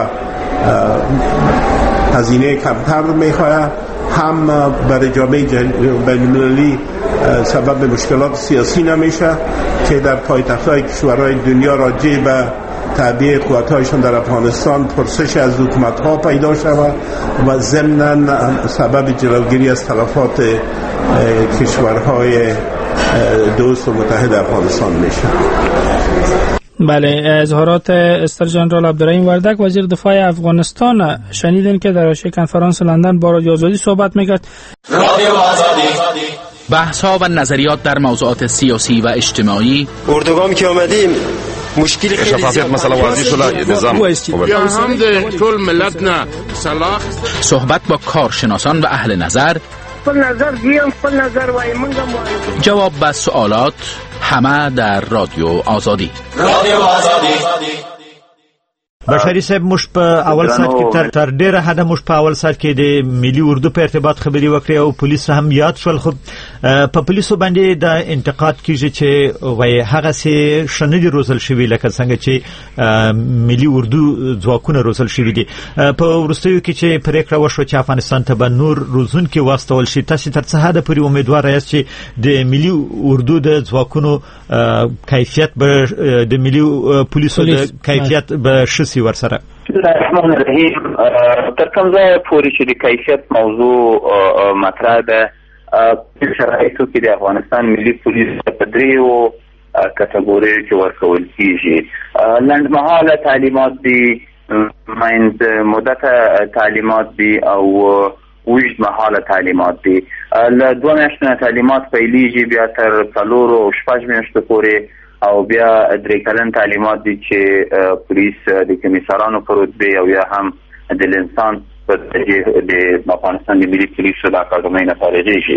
هزینه کمتر میخواه، هم برای جامعه بین‌المللی سبب مشکلات سیاسی نمیشه که در پایتخت‌های کشورهای دنیا راجع به تعبیه قوت‌هایشان در افغانستان پرسش از حکومت‌ها پیدا شود و ضمناً سبب جلوگیری از تلفات کشورهای دوست و متحد افغانستان میشه. بله، اظهارات استر جنرال عبدالرحیم وردک وزیر دفاع افغانستان شنیدین که در حاشیه کنفرانس لندن با رادیو آزادی صحبت میکرد. رادیو آزادی بحث ها و نظریات در موضوعات سیاسی و اجتماعی. اردوگام که آمدیم مشکل خیلی زیاد مثلا واضح شده نظام یا هم ده طول ملت نه صلاح صحبت با کارشناسان و اهل نظر، خپل نظر دیم خپل نظر وای منګه جواب به سوالات، همه در رادیو آزادی. رادیو آزادی بشری صاحب مش په اول سات کې تر ډیره حد مش په اول سات کې د ملي اردو په ارتباط خبري وکړي او پولیس هم یاد شول. خو په پولیسو باندې د انتقاد کیږي چې وای هغه سي شندې روزل شوی لکه څنګه چې ملي اردو ځواکونه روزل شوی دي. په ورستیو کې چې پریکړه وشو چې افغانستان ته به نور روزون کې واستول شي، تاسو تر څه حد پورې امیدوار یاست چې د ملي اردو د ځواکونو کیفیت به د ملي پولیسو د کیفیت به شسي ورسره؟ بسم الله الرحمن الرحیم. تر کوم ځای پورې چې د کیفیت موضوع مطرح ده، په شرایطو کې د افغانستان ملي پولیس په دریو کټګوریو کې ورکول کیږي. لنډمهاله تعلیمات دي، مایند مدت تعلیمات دي او اوږد مهاله تعلیمات دي. له 2 میاشتو تعلیمات پیلیږي بیا تر 4 او 6 میاشتو پورې، او بیا 3 کلن تعلیمات دي چې پولیس د کمیسارانو پر رتبه او یا هم د لنسان په د افغانستان د ملي پولیسو د اکاډمۍ نه فارغېږي.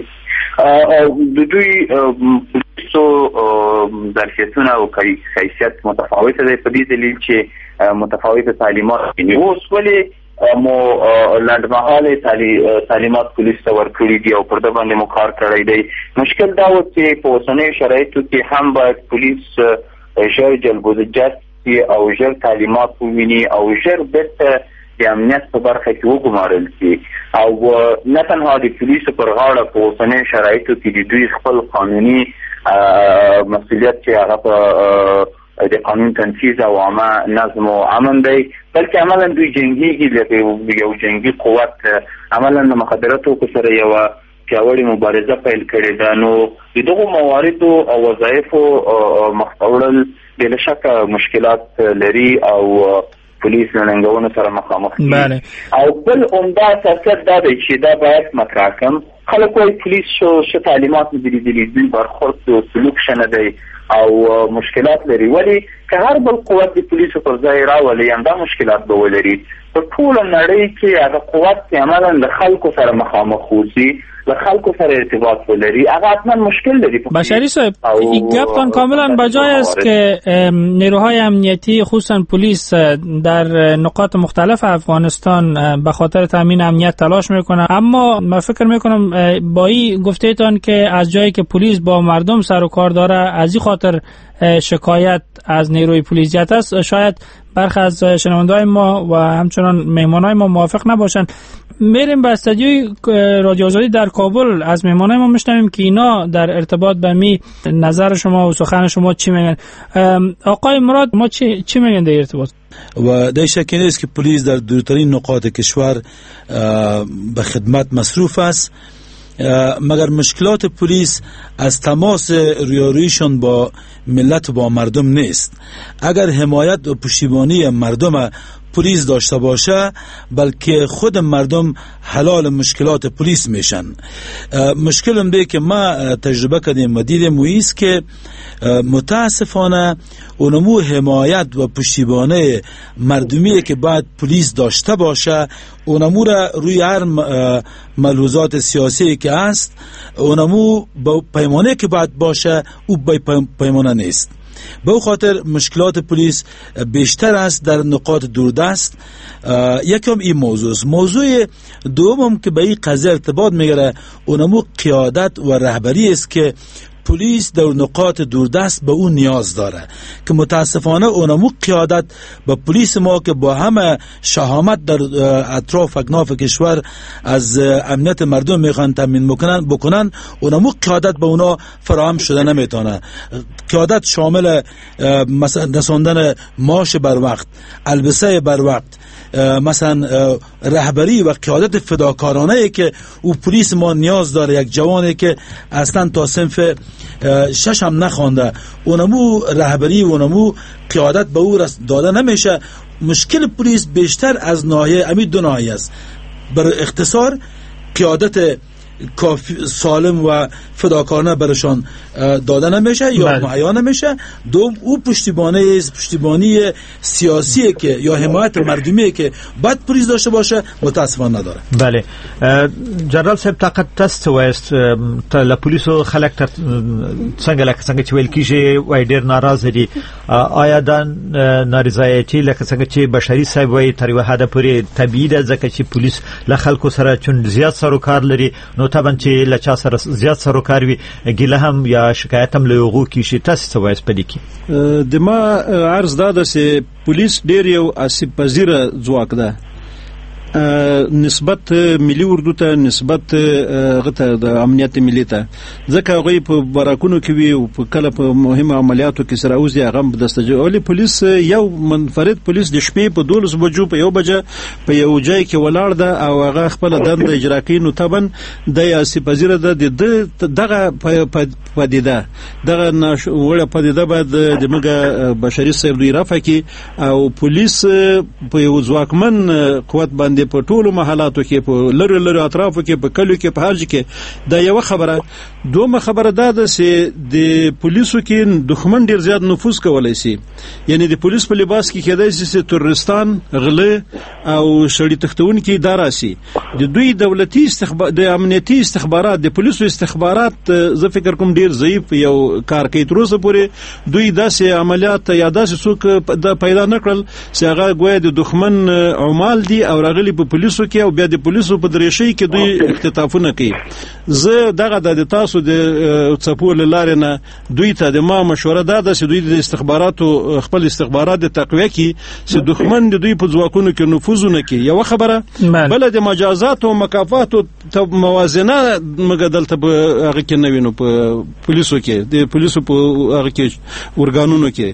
او د دوی پولیسو ظرفیتونه او کیفیت متفاوته دی په دې دلیل چې متفاوته تعلیمات دي. اوس ولې مو لنډمهاله تعلیمات پولیس ته ورکړي دي او پر د باندې مو کار کړی دی؟ مشکل دا و چې په اوسنیو شرایطو کې هم باید پولیس ژر جلب الجست او ژر تعلیمات وویني او ژر بیرته د امنیت په برخه کې وګمارل شي. او نه تنها د پولیسو پر غاړه په اوسنیو شرایطو کې د دوی خپل قانوني مسؤلیت چې هغه په د قانون تنفیذ او عامه نظم او امن دی، بلکې عملا دوی جنگیږي لکه یو جنگي قوت، عملا د مخدراتو سره یو پیاوړې مبارزه پیل کړې ده. نو د دغو مواردو او وظایفو مخ بلا شک مشکلات لري او پولیس ننګونو سره مخامخ دي. او بل عمده حقیقت دا دی چې دا باید مطرح کړم. خلک وايي پولیس شو تعلیمات نه دي لیدلي، برخورد او سلوک شنه دی او مشکلات لري. ولی که هر بل قوت د پولیسو پر ځای راولي هم دا مشکلات به ولري. په ټوله نړۍ کې هغه قوت چې عملاً له خلکو سره مخامخ اوسي، له خلکو سره ارتباط ولري، هغه حتما مشکل لري. بشری صاحب این گپتان کاملا بجای است که نیروهای امنیتی خصوصا پلیس در نقاط مختلف افغانستان به خاطر تامین امنیت تلاش میکنن، اما من فکر میکنم با این گفتهتان که از جایی که پلیس با مردم سر و کار داره از این خاطر شکایت از نیروی پلیسیت است، شاید برخی از شنونده‌های ما و همچنان مهمانای ما موافق نباشند. میریم به استودیوی رادیو آزادی در کابل، از مهمانای ما میشنویم که اینا در ارتباط به می نظر شما و سخن شما چی میگن. آقای مراد، ما چی میگن در ارتباط؟ و در شک نیست که پلیس در دورترین نقاط کشور به خدمت مصروف است، مگر مشکلات پلیس از تماس رویارویشان با ملت و با مردم نیست. اگر حمایت و پشتیبانی مردم پلیس داشته باشه، بلکه خود مردم حلال مشکلات پلیس میشن. مشکل اینه که ما تجربه کردیم و دیدیم است که متاسفانه اونمو حمایت و پشتیبانی مردمی که باید پلیس داشته باشه، اونمو را روی هر ملحوظات سیاسی که هست، اونمو با پیمانه که باید باشه او پیمانه نیست. به او خاطر مشکلات پلیس بیشتر است در نقاط دوردست. یکم این موضوع دوم که به این قضیه ارتباط میگیره، اونمو قیادت و رهبری است که پلیس در نقاط دوردست به اون نیاز داره، که متاسفانه اونمو قیادت به پلیس ما که با همه شهامت در اطراف اکناف کشور از امنیت مردم میخوان تامین بکنن، اونمو قیادت به اونا فراهم شده نمیتونه. قیادت شامل مثلا رساندن معاش بر وقت، البسه بر وقت، مثلا رهبری و قیادت فداکارانه که او پلیس ما نیاز داره. یک جوانی که اصلا تا صنف 6 هم نخوانده، اونمو رهبری و اونمو قیادت به او داده نمیشه. مشکل پلیس بیشتر از ناحیه امی دو ناحیه است. بر اختصار قیادت کافی سالم و فداکارانه برشان داده نمیشه یا معیا نمیشه. دوم او پشتیبانی سیاسی که یا حمایت مردمی که باید پلیس داشته باشه متاسفانه نداره. بله جنرال صاحب، طاقت تست وایست له پولیسو خلک څنګه چې ویل کیږي وای ډیر ناراضه دي. آیا دا نارضایتي لکه څنګه چې بشری صاحب وای تر یو حد پورې طبیعي ده، ځکه چې پولیس له خلکو سره چون زیات سروکار لري، نو طبعا چې له چا سره زیات سروکار وي ګیله هم یا شکایت هم له یوغو کیږي. تاسو څه وایي په دې کې؟ د ما عرض دا ده چې پولیس ډیر یو اسیب پذیره ځواک ده، نسبت ملي اردو ته، نسبت غته د امنیت ملي ته، ځکه هغه په براکونو کې وي او په کله په مهمه عملیاتو کې سره اوسي هغه دستجو. اولی پولیس یو منفرد پولیس د شپې په 12 بجو په 1 بجه په یو ځای کې ولاړ ده او هغه خپل دند اجرا کوي، نو طبعا د اسیب پذیره ده. دغه پدیده دغه وړه پدیده باید د مګه بشري صاحب دوی رافع کی او پولیس په یو ځواکمن قوت باندې په ټولو محلاتو کې، په لری اطرافو کې، په کلو کې، په هر ځای کې. دا یو خبره. دومره خبره ده چې د پولیسو کې دښمن ډیر زیات نفوذ کولای شي، یعنی د پولیس په لباس کې کېدای شي چې ترورستان، غله او شړی تختون کې اداره شي. د دوی دولتي د امنیتي استخبارات، د پولیسو استخبارات زه فکر کوم ډیر ضعیف یو کار کوي. تر اوسه پورې دوی داسې عملیات یا داسې څوک پیدا نکړل چې هغه ګویا د دښمن عمال دي او راغلي په پولیسو کې او بیا د پولیسو په درېشي کې دوی اختطافونه کوي. زه دغه د تاسو د څپو لاره نه دوی ته د ما مشوره ده چې دوی د استخباراتو خپل استخبارات د تقویه کې چې دښمن د دوی په ځواکونو کې نفوذ نه کوي. یو خبره بل د مجازات او مکافات او موازنه مګدلته هغه کې نه وینو په پولیسو کې، د پولیسو په هغه کې ورګانونو کې.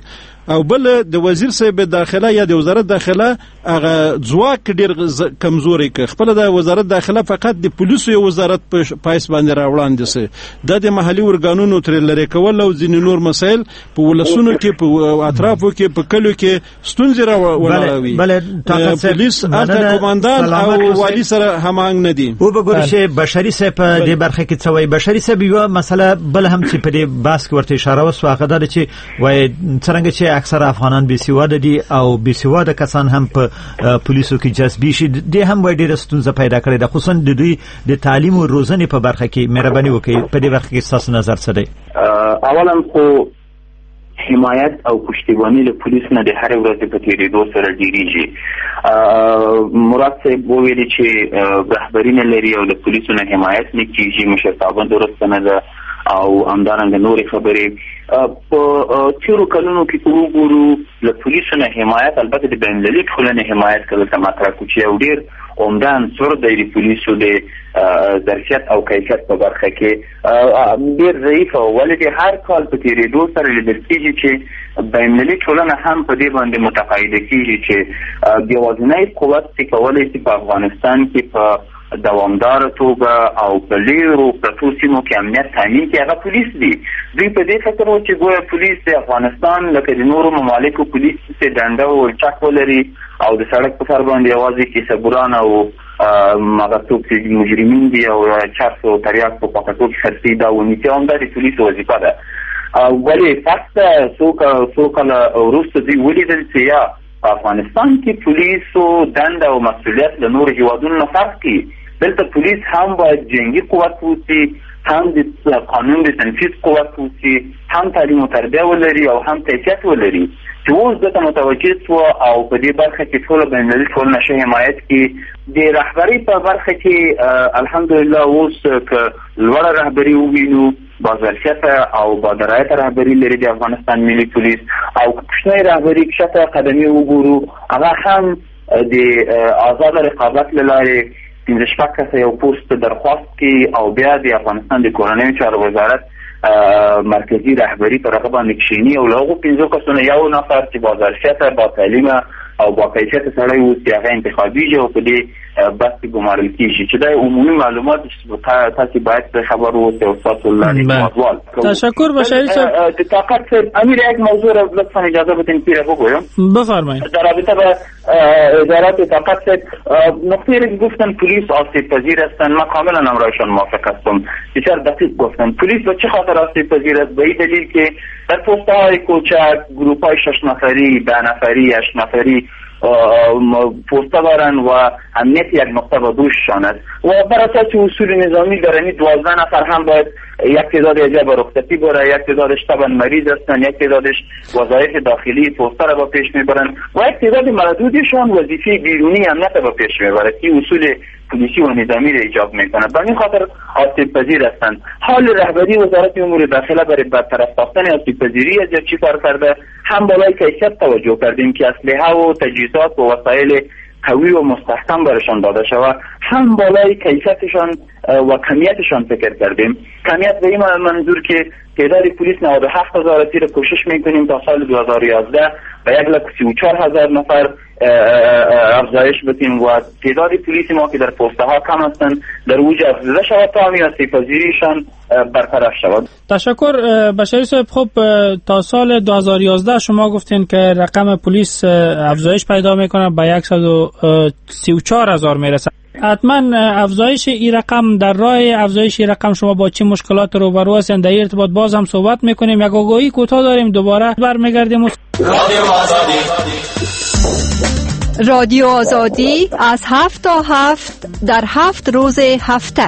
او بل د وزیر صاحب داخله یا د وزارت داخله هغه ځواک ډیر کمزوري ک خپل د وزارت داخله فقط د پولیسو یو وزارت په پایس باندې راوړاندې سي د محلي ورګانونو تر لری کول او ځین نور مسایل په ولسونو کې په اطرافو کې په کلو کې ستونزې راوړي پولیس الته کمانډان او والی سره هماهنګ نه دي او وګورئ چې بشري صاحب په دې برخه کې څه وایي بشري صاحب یو مسله بل هم چې په دې باس کې ورته اشاره وسو هغه دا چې وایي څنګه چې اکثر افغانان بې سواده دي او بې سواده کسان هم په پولیسو کې جذبي شي د هم وایي ډېره ستونزه پیدا کړې ده خصوصا د دوی د تعلیم او روزنې په برخه کې مهرباني وکړئ په دې برخه کې تاسو نظر څه دی؟ اولا خو حمایت او پشتیبانی له پولیس نه د هر ورځ په تیریدو سره ډیریږي. مراد صاحب وویل چې رهبري نه لري او له پولیسو نه حمایت نه کیږي مشرتابه درست نه ده او همدارنګه نورې خبرې په تیرو کلونو کې وګورو له پولیسو نه حمایت البته د بین‌المللي ټولنې حمایت کول ته مطرح کوي او ډیر عمده عنصر د پولیسو د ظرفیت او کیفیت په برخه کې ډیر ضعیف او ولې هر کال په تیریدو سره لیدل کېږي چې بین‌المللي ټولنه هم په دې باندې متقاعده کېږي چې د یوازینی قوت چې کولی شي په افغانستان کې په دوامدار توګه او په لیرو پرتو سیمو کې امنیت تامین کړي هغه پولیس دي. دوی په دې فکر وو چې ګویا پولیس د افغانستان لکه د نورو ممالکو پولیس څخه دنده او چک ولري او د سړک په سر باندې یوازې کیسهګران او هغه څوک چې مجرمین دي او چرس او تریاک په پاکټو کې خرڅي دا ونیسي هم د پولیسو وظیفه ده. ولې فقط څو کله وروسته دوی ولیدل چې یا په افغانستان کې پولیسو دنده او مسؤلیت له نورو هیوادونو نه فرق کوي. دلته پولیس هم باید جنگي قوت ووسي هم د قانون د تنفیذ قوت ووسي هم تعلیم او تربیه ولري او هم کیفیت ولري چې اوس دته متوجه شو او په دې برخه کې ټول بین‌المللي ټولنه شي حمایت کې د رهبري په برخه کې الحمدلله اوس که لوړه رهبري ووینو باظرفیت او بادرایت رهبري لري د افغانستان ملي پولیس او کوچنۍ رهبري کښته قدمي وګورو هغه هم د آزاد رقابت لاره د شپږ یو پوسټ درخواست کې او بیا د افغانستان د کورنیو چارو وزارت مرکزی رهبری پر هغه باندې کښینی او له هغو 15 کسانو یو نفر چې با ظرفیت با تعلیم او با کیفیت سړی و چې هغه انتخابیږي او په دې بس ګمارل کیږي چې دا عمومي معلومات تاسو باید خبر وو او تاسو الله تشکر بشری صاحب د طاقت امیر یک موضوع را لطفا اجازه بدین پیره بگویم بفرمایید. در رابطه با ادارات طاقت نقطه را گفتن پلیس آسیب پذیر هستند من کاملا امرایشان موافق هستم. بسیار دقیق گفتن پلیس به چه خاطر آسیب پذیر است؟ به این دلیل که در پست های کوچک گروپ های 6 نفری 10 نفری 8 نفری پوسته دارن و امنیت یک نقطه با دوششان است و بر اساس اصول نظامی دارن 12 نفر هم باید یک تعداد اجازه به رخصتی بره یک تعدادش طبعا مریض هستن یک تعدادش وظایف داخلی پوسته را با پیش میبرن و یک تعداد محدودشان وظیفه بیرونی امنیت با پیش میبره که اصول پلیسی و نظامی را ایجاب میکنه. به این خاطر آسیب پذیر هستند. حال رهبری وزارت امور داخله برای برطرف ساختن آسیب پذیری از چی کار کرده؟ هم بالای کیفیت توجه کردیم که اسلحه و تجهیزات و وسایل قوی و مستحکم برشان داده شود هم بالای کیفیتشان و کمیتشان فکر کردیم. کمیت به این منظور که تعداد پلیس 97,000 را کوشش میکنیم تا سال 2011 به 134,000 نفر افزایش بدیم و تعداد پلیس ما که در پسته ها کم هستند در اوج افزایش شود تا همین آسیب پذیریشان برطرف شود. تشکر بشری صاحب. خب تا سال 2011 شما گفتین که رقم پلیس افزایش پیدا میکنه به 134,000 میرسه. حتما افزایش این رقم در راه افزایش این رقم شما با چه مشکلات روبرو هستین؟ در این ارتباط باز هم صحبت میکنیم. یک آگاهی کوتاه داریم دوباره برمیگردیم. رادیو آزادی از 7 تا 7 در 7 روز هفته.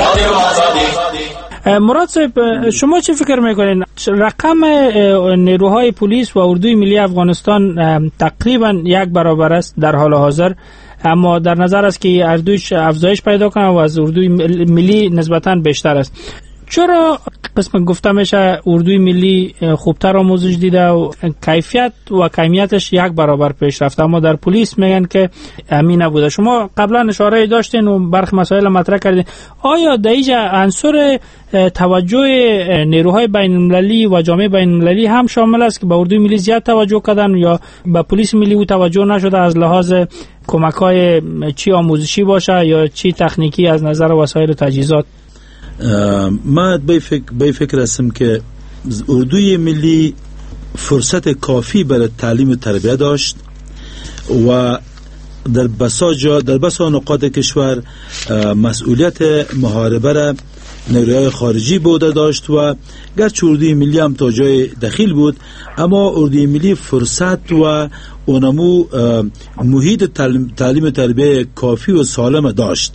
مراد صاحب شما چه فکر میکنین؟ رقم نیروهای پلیس و اردوی ملی افغانستان تقریبا یک برابر است در حال حاضر، اما در نظر است که اردوش افزایش پیدا کنه و از اردوی ملی نسبتاً بیشتر است. چرا قسم گفته میشه اردوی ملی خوبتر آموزش دیده و کیفیت و کمیتش یک برابر پیش رفته، اما در پلیس میگن که همین نبوده؟ شما قبلا اشاره داشتین و برخی مسائل مطرح کردین. آیا در اینجا عنصر توجه نیروهای بین المللی و جامعه بین المللی هم شامل است که به اردوی ملی زیاد توجه کردن یا به پلیس ملی او توجه نشده از لحاظ کمک‌های چی آموزشی باشه یا چی تکنیکی از نظر وسایل و تجهیزات؟ من به فکر هستم که اردوی ملی فرصت کافی برای تعلیم و تربیت داشت و در بسا نقاط کشور مسئولیت محاربه را نیروهای خارجی بوده داشت و گرچه اردوی ملی هم تا جای دخیل بود، اما اردوی ملی فرصت و اونمو محیط تعلیم و تربیت کافی و سالم داشت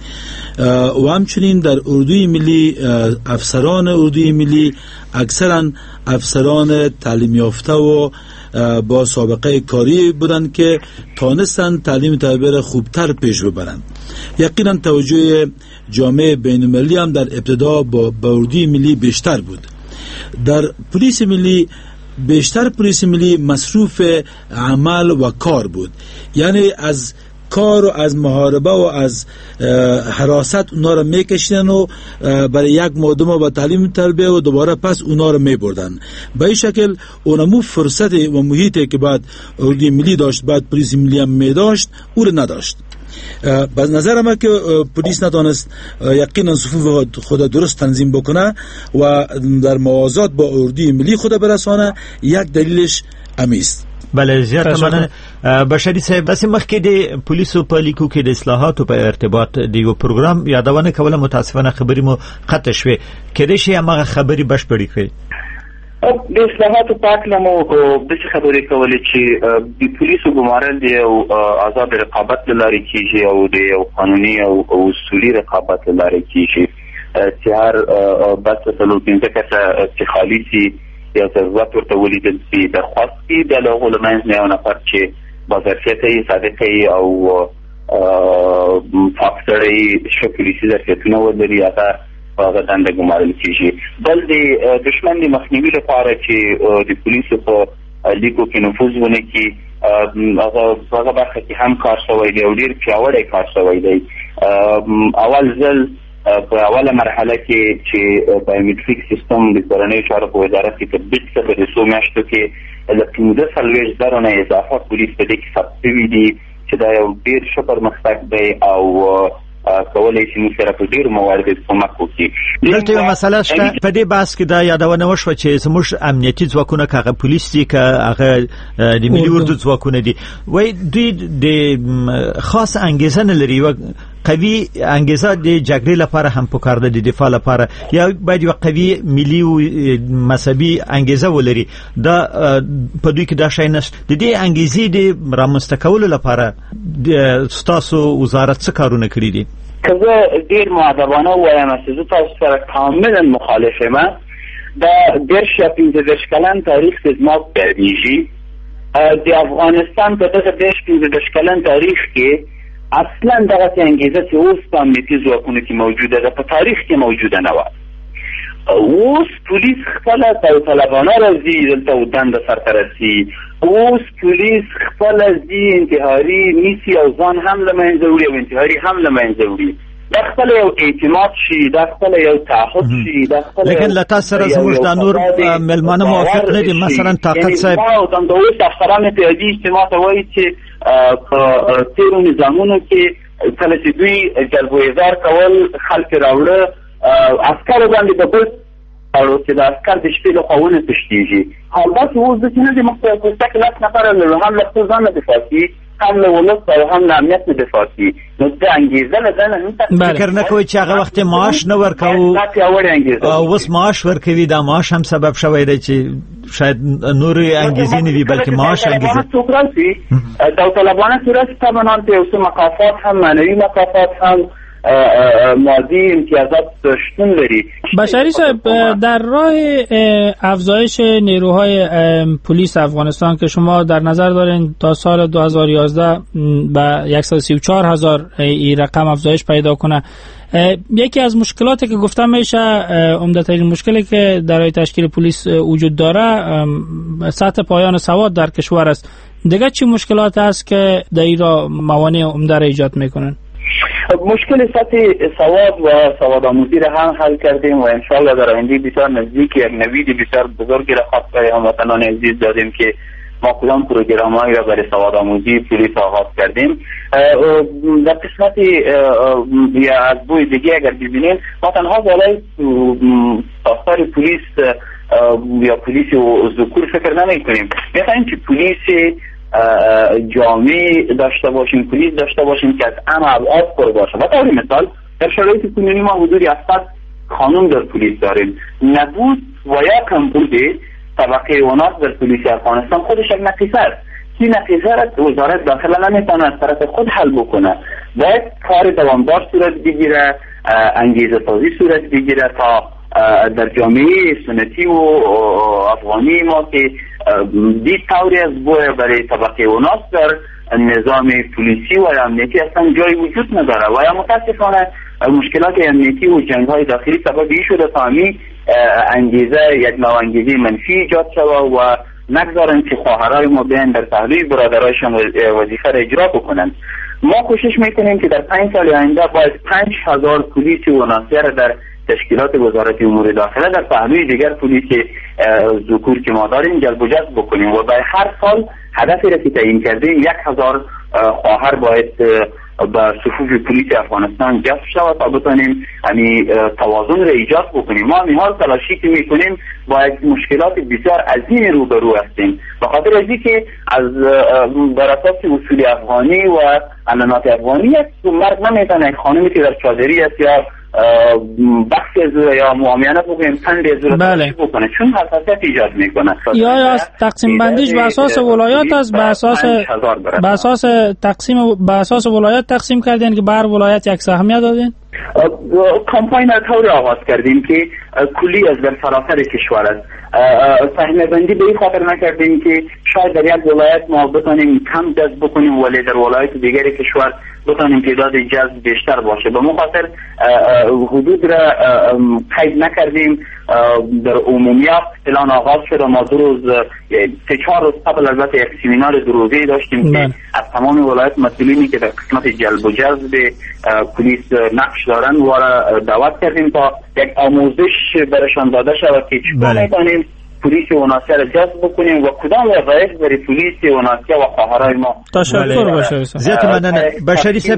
و همچنین در اردوی ملی افسران اردوی ملی اکثرا افسران تعلیم یافته و با سابقه کاری بودند که تانستند تعلیم تربیت خوبتر پیش ببرند. یقینا توجه جامعه بین المللی هم در ابتدا با اردوی ملی بیشتر بود. در پلیس ملی بیشتر پلیس ملی مصروف عمل و کار بود، یعنی از کار و از محاربه و از حراست اونا رو میکشیدن و برای یک ماه با تعلیم تربیت و دوباره پس اونا رو میبردن. به این شکل اونمو فرصت و محیطی که بعد اردوی ملی داشت بعد پلیس ملی هم میداشت او رو نداشت. باز نظر من که پلیس نتونست یقینا صفوف خود درست تنظیم بکنه و در موازات با اردوی ملی خود برسانه، یک دلیلش امیست. بله زیاد مننه بشری صاحب. بس مخکې د پولیسو په لیکو کې د اصلاحاتو په ارتباط د یو پروګرام یادونه کوله، متاسفانه خبرې مو قطع شوې، کېدای شي هغه خبرې بشپړې کړئ. د اصلاحاتو په اړه مو داسې خبرې کولې چې د پولیسو ګمارل د یو آزاد رقابت له لارې کېږي او د یو قانوني او اصولي رقابت له لارې کېږي چې هر بس څلور پنځه کسه چې خالي سي یا ضرورت ورته ولیدل سي درخواست کړي د هغو له منځ نه یو نفر چې باظرفیته یې صادقه یې او پاک سړی ښه پولیسي ظرفیتونه ولري هغه په هغه دنده ګمارل کېږي. بل د دښمن د مخنیوي لپاره چې د پولیسو په لیکو کې نفوذ ونه کړي هغه برخه کې هم کار شوی دی او ډېر پیاوړی کار شوی دی. اول ځل په اوله مرحله کې چې بایومټریک سیستم د کورنیو چارو په وزارت کې تطبیق شو، په څو میاشتو کې له 15,000 نه اضافه پولیس په دې کې ثبت شوي دي چې دا یو ډېر ښه پرمختګ دی او کولای شي موږ سره په ډېرو مواردو کومک وکړي. دلته یو مسله شته په دې بحث کې دا یادونه وشوه چې زموږ امنیتي ځواکونه که هغه پولیس دي که هغه د ملي اردو ځواکونه دي، وایي دوی د خاص انګیزه نه لري، یوه قوي انګیزه د جګړې لپاره هم پکار ده، د دفاع لپاره، یا باید یو قوي ملي او مذهبي انګیزه ولري. دا په دوی کې دا شی نشته. د دې انګیزې د رامنځته کولو لپاره ستاسو وزارت څه کارونه کړي دي؟ که زه ډېر مؤدبانه ووایم چې زه تاسو سره کاملا مخالف یم. دا 10 یا 15 کلن تاریخ چې زما یادېږي د افغانستان په دغه 10-15 کلن تاریخ کې اصلا دغه انګیزه چې اوس په امنیتي ځواکونو کې موجوده ده په تاریخ کې موجوده نه وه. اوس پولیس خپله داوطلبانه راځي دلته دنده سرته رسي، اوس پولیس خپله ځي انتحاري نیسي او ځان هم له منځه وړي او انتحاري هم له منځه وړي. دا خپله یو اعتماد شي، دا خپله یو تعهد شي، دا خپله لیکن له تاسو سره زموږ د نور مېلمانه موافق نه دي. مثلا طاقت صاحب د اوس افسرانو اتحادیې اجتماع ته وایي چې په تېرو نظامونو کې کله چې دوی جلب و احضار کول خلک راوړه عسکرو باندې به بل او چې د عسکر د شپې لخوا ونه تښتېږي. همداسې اوس داسې نه دي موږ په کوڅه کې 10 نفره لرو، هم له خپل ځان نه دفاع کوي، هم له ولس او هم له امنیت نه دفاع کوي. نو د انګیزه له ځانه هم فکر نه کوئ چې هغه وخت معاش نه ورکوو او اوس معاش ورکوي؟ دا معاش هم سبب شوی دی چې شاید نورې انګیزې نه وي بلکې معاش انګیزه څوک راسي داوطلبانه چې راسي طبعا هلته یو څه مکافات هم معنوي مکافات هم مادی امتیازات شتون داری. بشری صاحب، در راه افزایش نیروهای پلیس افغانستان که شما در نظر دارین تا سال 2011 به 134,000 این رقم افزایش پیدا کنه، یکی از مشکلاتی که گفتم میشه عمدترین مشکلی که در تشکیل پلیس وجود داره سطح پایان سواد در کشور است. دیگه چی مشکلات است که در ایران موانع عمده را ایجاد میکنن؟ مشکل سطح سواد و سواد آموزی را هم حل کردیم و انشاءالله در آینده بسیار نزدیک یک نوید بسیار بزرگی را خواست هموطنان عزیز دادیم که ما کدام پروگرام‌هایی را برای سواد آموزی پلیس آغاز کردیم. در قسمت یا از بوی دیگه اگر ببینیم ما تنها بالای ساختار پلیس یا پلیس و ذکور فکر نمی کنیم. میخوایم که پلیس جامع داشته باشیم، پلیس داشته باشیم که از همه ابعاد پر باشه. و طور مثال در شرایط کنونی ما حدود 700 خانم در پلیس داریم. نبود و یا کمبود طبقه وناس در پلیس افغانستان خودش یک نقیصه است. این نقیصه را وزارت داخله نمیتونه از طرف خود حل بکنه. باید کار دوامدار صورت بگیره، انگیزه سازی صورت بگیره تا در جامعه سنتی و افغانی ما که دید طوری از بوی برای طبقه وناس در نظام پلیسی و امنیتی اصلا جای وجود نداره و یا متاسفانه مشکلات امنیتی و جنگ های داخلی سبب این شده تا همی انگیزه یک نوع انگیزه منفی ایجاد شود و نگذارن که خواهرای ما بیان در پهلوی برادرایشان وظیفه را اجرا بکنن. ما کوشش میکنیم که در 5 سال آینده باید 5,000 پلیس وناسی را در تشکیلات وزارت امور داخله در پهلوی دیگر پلیس ذکور که ما داریم جلب و جذب بکنیم و برای هر سال هدفی را که تعیین کردیم 1,000 خواهر باید به صفوف پلیس افغانستان جذب شود تا بتونیم توازن را ایجاد بکنیم. ما همین حال تلاشی که میکنیم با یک مشکلات بسیار عظیم روبرو هستیم به خاطر از اینکه از بر اساس اصول افغانی و علامات افغانی است مرد نمیتونه خانمی که در چادری است یا بخش از یا معامیانه بکنیم پند از رو بکنه چون حساسیت ایجاد میکنه یا تقسیم بندیش به اساس ولایات است، به اساس ولایات تقسیم کردین که بر ولایت یک سهمیه دادین. کمپاین را طور آغاز کردیم که کلی از در سراسر کشور است. سهمیه بندی به این خاطر نکردیم که شاید در یک ولایت ما بتونیم کم جذب بکنیم ولی در ولایت دیگر کشور بتونیم تعداد جذب بیشتر باشه. به مخاطر حدود را قید نکردیم. در عمومیت اعلان آغاز شد و ما 2 روز 3-4 روز قبل البته یک سمینار 2 روزه داشتیم که از تمام ولایت مسئولینی که در قسمت جلب و جذب پلیس نقش دارن و دعوت کردیم تا یک آموزش برشان داده شود که چطور میتونیم پلیس وناسی را جذب بکنیم و کدام وظایف برای پلیس وناسی و خواهرای ما. تشکر باشه. زیات مننه بشری صاحب.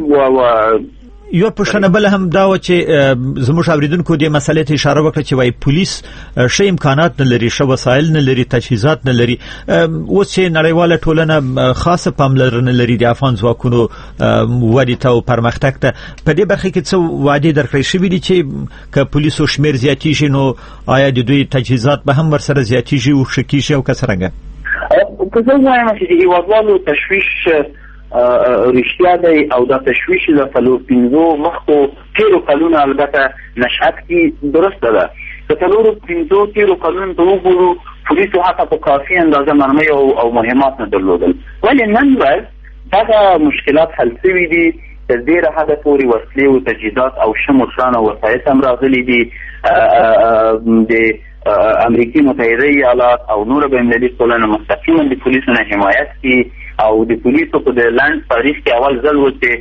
یو پښتنه بل هم دا و چې زموږ اوریدونکو دې مسلې ته اشاره وکړه چې وای پولیس ښه امکانات نه لري، ښه وسایل نه لري، تجهیزات نه لري. اوس چې نړیواله ټولنه خاصه پاملرنه لري د افغان ځواکونو ودې ته او پرمختګ ته، په دې برخه کې څه وعده درکړې شوې دي چې که پولیسو شمیر زیاتېږي نو آیا د دوی تجهیزات به هم ورسره زیاتېږي او ښه کېږي او که څرنګه؟ که زه وایم چې د هیوادوالو تشویش رښتیا دی او دا تشویش د 4-5 مخکو تیرو کلونو البته نشأت کی درسته ده. که 4-5 تیرو کلونو ته وګورو پولیسو حتی په کافي اندازه مرمۍ او مهمات نه درلودل، ولی نن ورځ دغه مشکلات حل شوي دي. تر ډېره حده پورې وسلې او تجهیزات او ښه مشران او وسایط هم راغلي دي. د امریکای متحده ایالات او نور بین‌المللي ټولنه مستقیما د پولیسو نه حمایت کوي او د پولیسو په لند تاریخ کې اول ځل و چې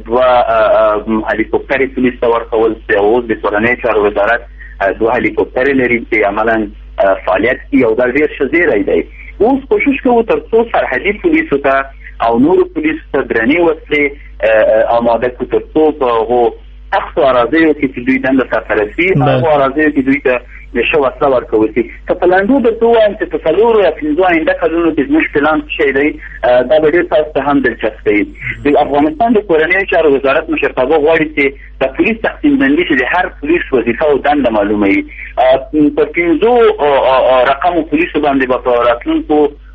2 هلیکوپټرې پولیس ته ورکول شوي او اوس د کورنۍ چارو وزارت 2 هلیکوپټرې لري چې عملاً فعالیت کوي او دا ډېر ښه زیری دی. اوس کوشش کوو تر څو سرحدي پولیسو ته او نورو پولیسو ته درنې وسلې آماده کړو تر څو په هغو سختو اراضیو کې چې دوی دنده سرته رسي هغو اراضیو کې دوی ته ښه وسله ورکول شي. که په لنډو درته ووایم چې په 4 یا 5 آینده کلونو کې زموږ پلان څه شی دی دا به ډېر تاسو ته هم دلچسپ دی. د افغانستان د کورنیو چارو وزارت مشرتابه غواړي چې د پولیس تقسیم بندي چې د هر پولیس وظیفه او دنده معلومه وي. په 5 رقمو پولیسو باندې به په راتلونکو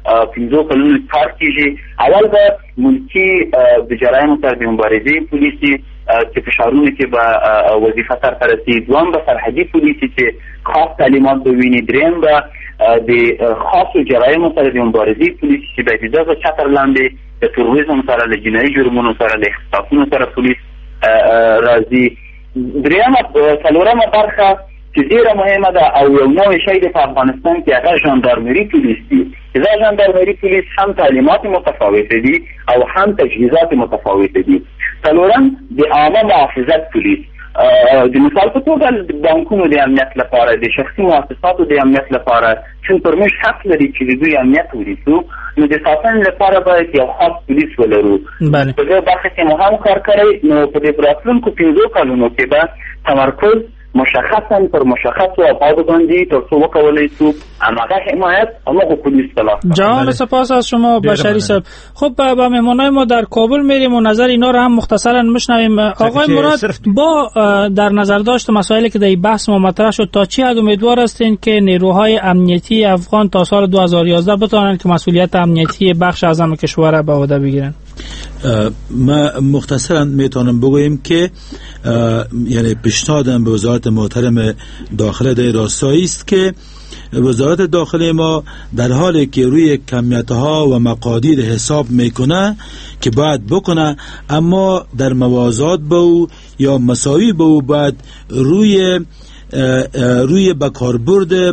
15 کلونو کار کیږي. اول به ملکی د جرایمو سره د مبارزې پولیسي چې فشارونه کې به وظیفه سرته رسي، دوم به سرحدي پولیسي چې خاص تعلیمات به ویني، دریم به د خاصو جرایمو سره د مبارزې پولیسي چې به د دغه چتر لاندې د تروریزم سره له جنایي جرمونو سره له اختطافونو سره پولیس راځي. دریمه څلورمه برخه چې ډیره مهمه ده او یو نوی شی دی په افغانستان کې هغه ژاندارمري پولیس دي. دا ژاندارمري پولیس هم تعلیمات متفاوته دي او هم تجهیزات متفاوته دي. څلورم د عامه محافظت پولیس، د مثال په توګه د بانکونو د امنیت لپاره، د شخصي مؤسساتو د امنیت لپاره چې پر موږ حق لري چې د دوی امنیت ونیسو، نو د ساتنې لپاره باید یو خاص پولیس ولرو. په دې برخه کې مو هم کار کړی. نو په دې راتلونکو 15 کلونو کې به تمرکز مشخصا پر مشخص و ابعاد باندې تر څو وکولای شو همغه حمایت همغه پلیس طرف. جان سپاس از شما بشری صاحب. خب با مهمانای ما در کابل میریم و نظر اینا رو هم مختصرا میشنویم. آقای مراد، با در نظر داشت مسائلی که در این بحث ما مطرح شد، تا چی حد امیدوار هستین که نیروهای امنیتی افغان تا سال 2011 بتوانند که مسئولیت امنیتی بخش اعظم کشور به عهده بگیرن؟ ما مختصرا میتونم بگویم که یعنی پیشنهادم به وزارت محترم داخله در راستایی است که وزارت داخله ما در حالی که روی کمیت‌ها و مقادیر حساب میکنه که باید بکنه، اما در موازات به او یا مساوی به او باید روی بکاربرد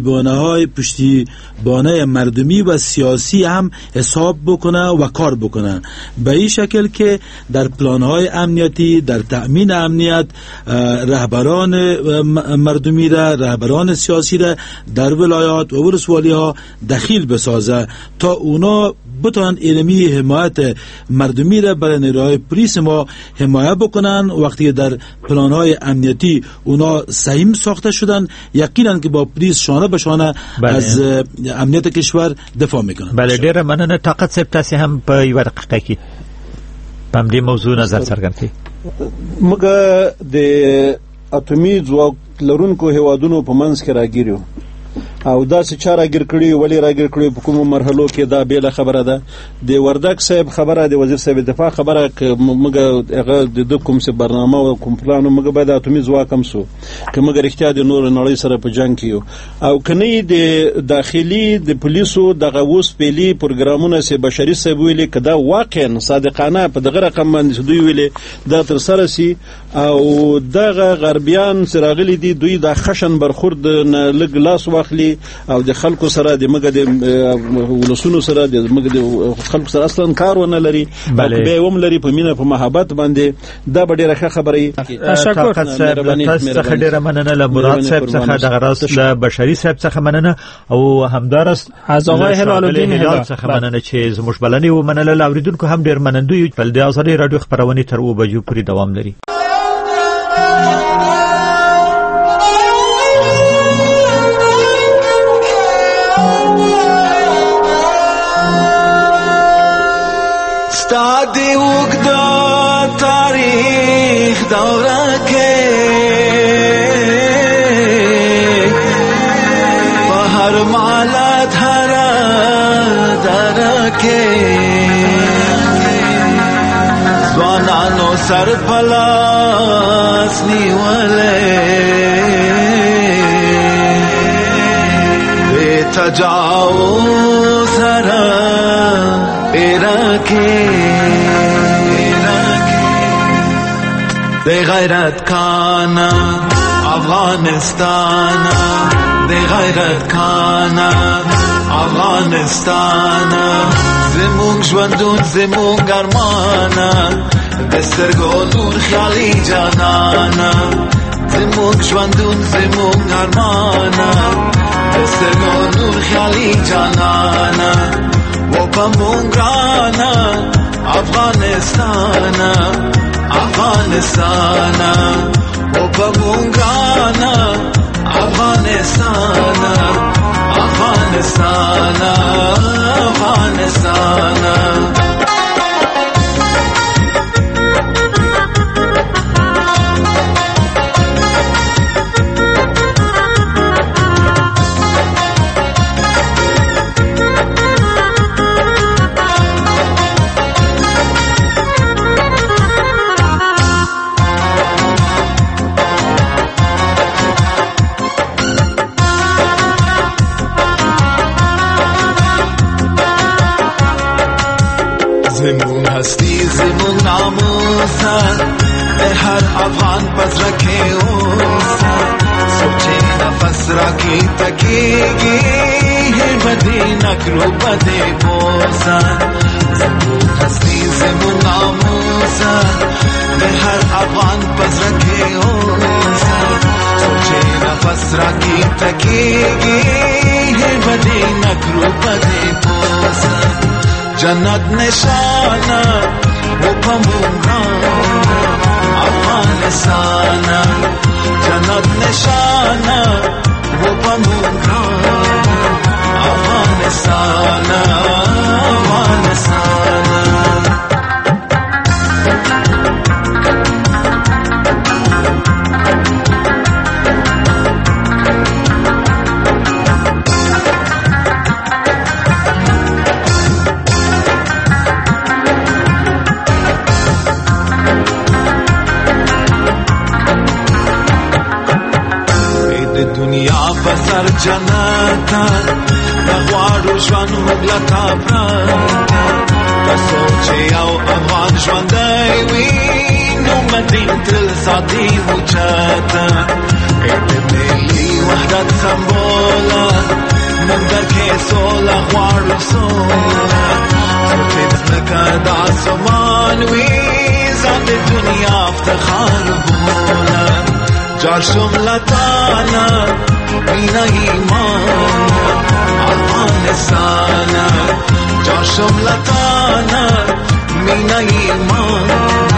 پشتیبانه مردمی و سیاسی هم حساب بکنه و کار بکنه، به این شکل که در پلانهای امنیتی، در تأمین امنیت رهبران مردمی را، رهبران سیاسی را در ولایات و ولسوالی ها دخیل بسازه تا اونا بتوان علمی حمایت مردمی را برای نیروهای پلیس ما حمایت بکنن. وقتی در پلانهای امنیتی اونا سهم ساخته شدن، یقینا که با پلیس شانه به شانه از امنیت کشور دفاع میکنن. بله، ډیره مننه. طاقت صاحب، تاسو هم په یو دقیقه کې په دې موضوع نظر څرګند کړئ. موږ د اټومي ځواک لرونکو هیوادونو په منځ کې راګیرو او دا چې چا راګیر کړي، ولی راګیر کړي، په کومو مرحلو کې دا بیله خبره ده. د وردک صاحب خبره، د وزیر صاحب دفاع خبره، موږ هغه د کوم څه برنامه او کوم پلان موږ باید اټومي ځواک هم سو که موږ رښتیا د نور نړۍ سره په جنگ کې او کني د داخلي د پولیسو دغه اوس پیلي پروګرامونه چې بشري صاحب ویلي کدا واقعا صادقانه په دغه رقم باندې دوی ویلي دا تر سره سي او دغه غربیان سراغلي دي، دوی د خشن برخورد نه لګ لاس واخلي او د خلکو سره د مګ د ولسونو سره د مګ د خلکو سره اصلا کار ونه لري، به هم لري په مینه په محبت باندې. دا ډیره ښه خبره. تشکر. تاسو ډیره مننه له مراد صاحب څخه، د غراس له بشری صاحب څخه مننه او همدارس از آقای هلال الدین هلال څخه مننه چې زموږ بلنې و منله. لاوریدونکو هم ډیر منندوی په د ازادي رادیو خبرونه تر و بجو پورې دوام لري. ستادی وګدا تاریخ دوره کې په هر مالت هر دره کې ځوانانو سر پلاس نیولې بے تجاوز سره de gayret kana Afghanistan, de gayret kana Afghanistan, zemung jwandun zemung armana bestergolur khali janana, zemung jwandun zemung armana bestergolur khali janana وبمونغانا أفغانستانا أفغانستانا وبمونغانا أفغانستانا أفغانستانا أفغانستانا هستی زمون ناموسن هر افغان پس رکھے اوسن سوچے نفس رکھی تکیگی بدی نکرو بدے بوسن زمون ہستی زمون ناموسن ہر افغان پس رکھے اوسن سوچے نفس رکھی تکیگی بدی نکرو بدے بوسن جنت نشانہ وہ پمونگان افغانستان جنت نشانہ وہ پمونگان افغانستان افغانستان دنیا بسر جنتا نغوارو جوان مغلطا پراتا تسوچے او افغان جوان دائوی نو مدین تل ساتی مجاتا ایت ملی وحدت سمبولا مندر کے سولا غوارو سولا سوچے نکا دا سمانوی ذات دنیا افتخار بولا جاشم لطانا مینا ایمان افغانستان جاشم لطانا مینا ایمان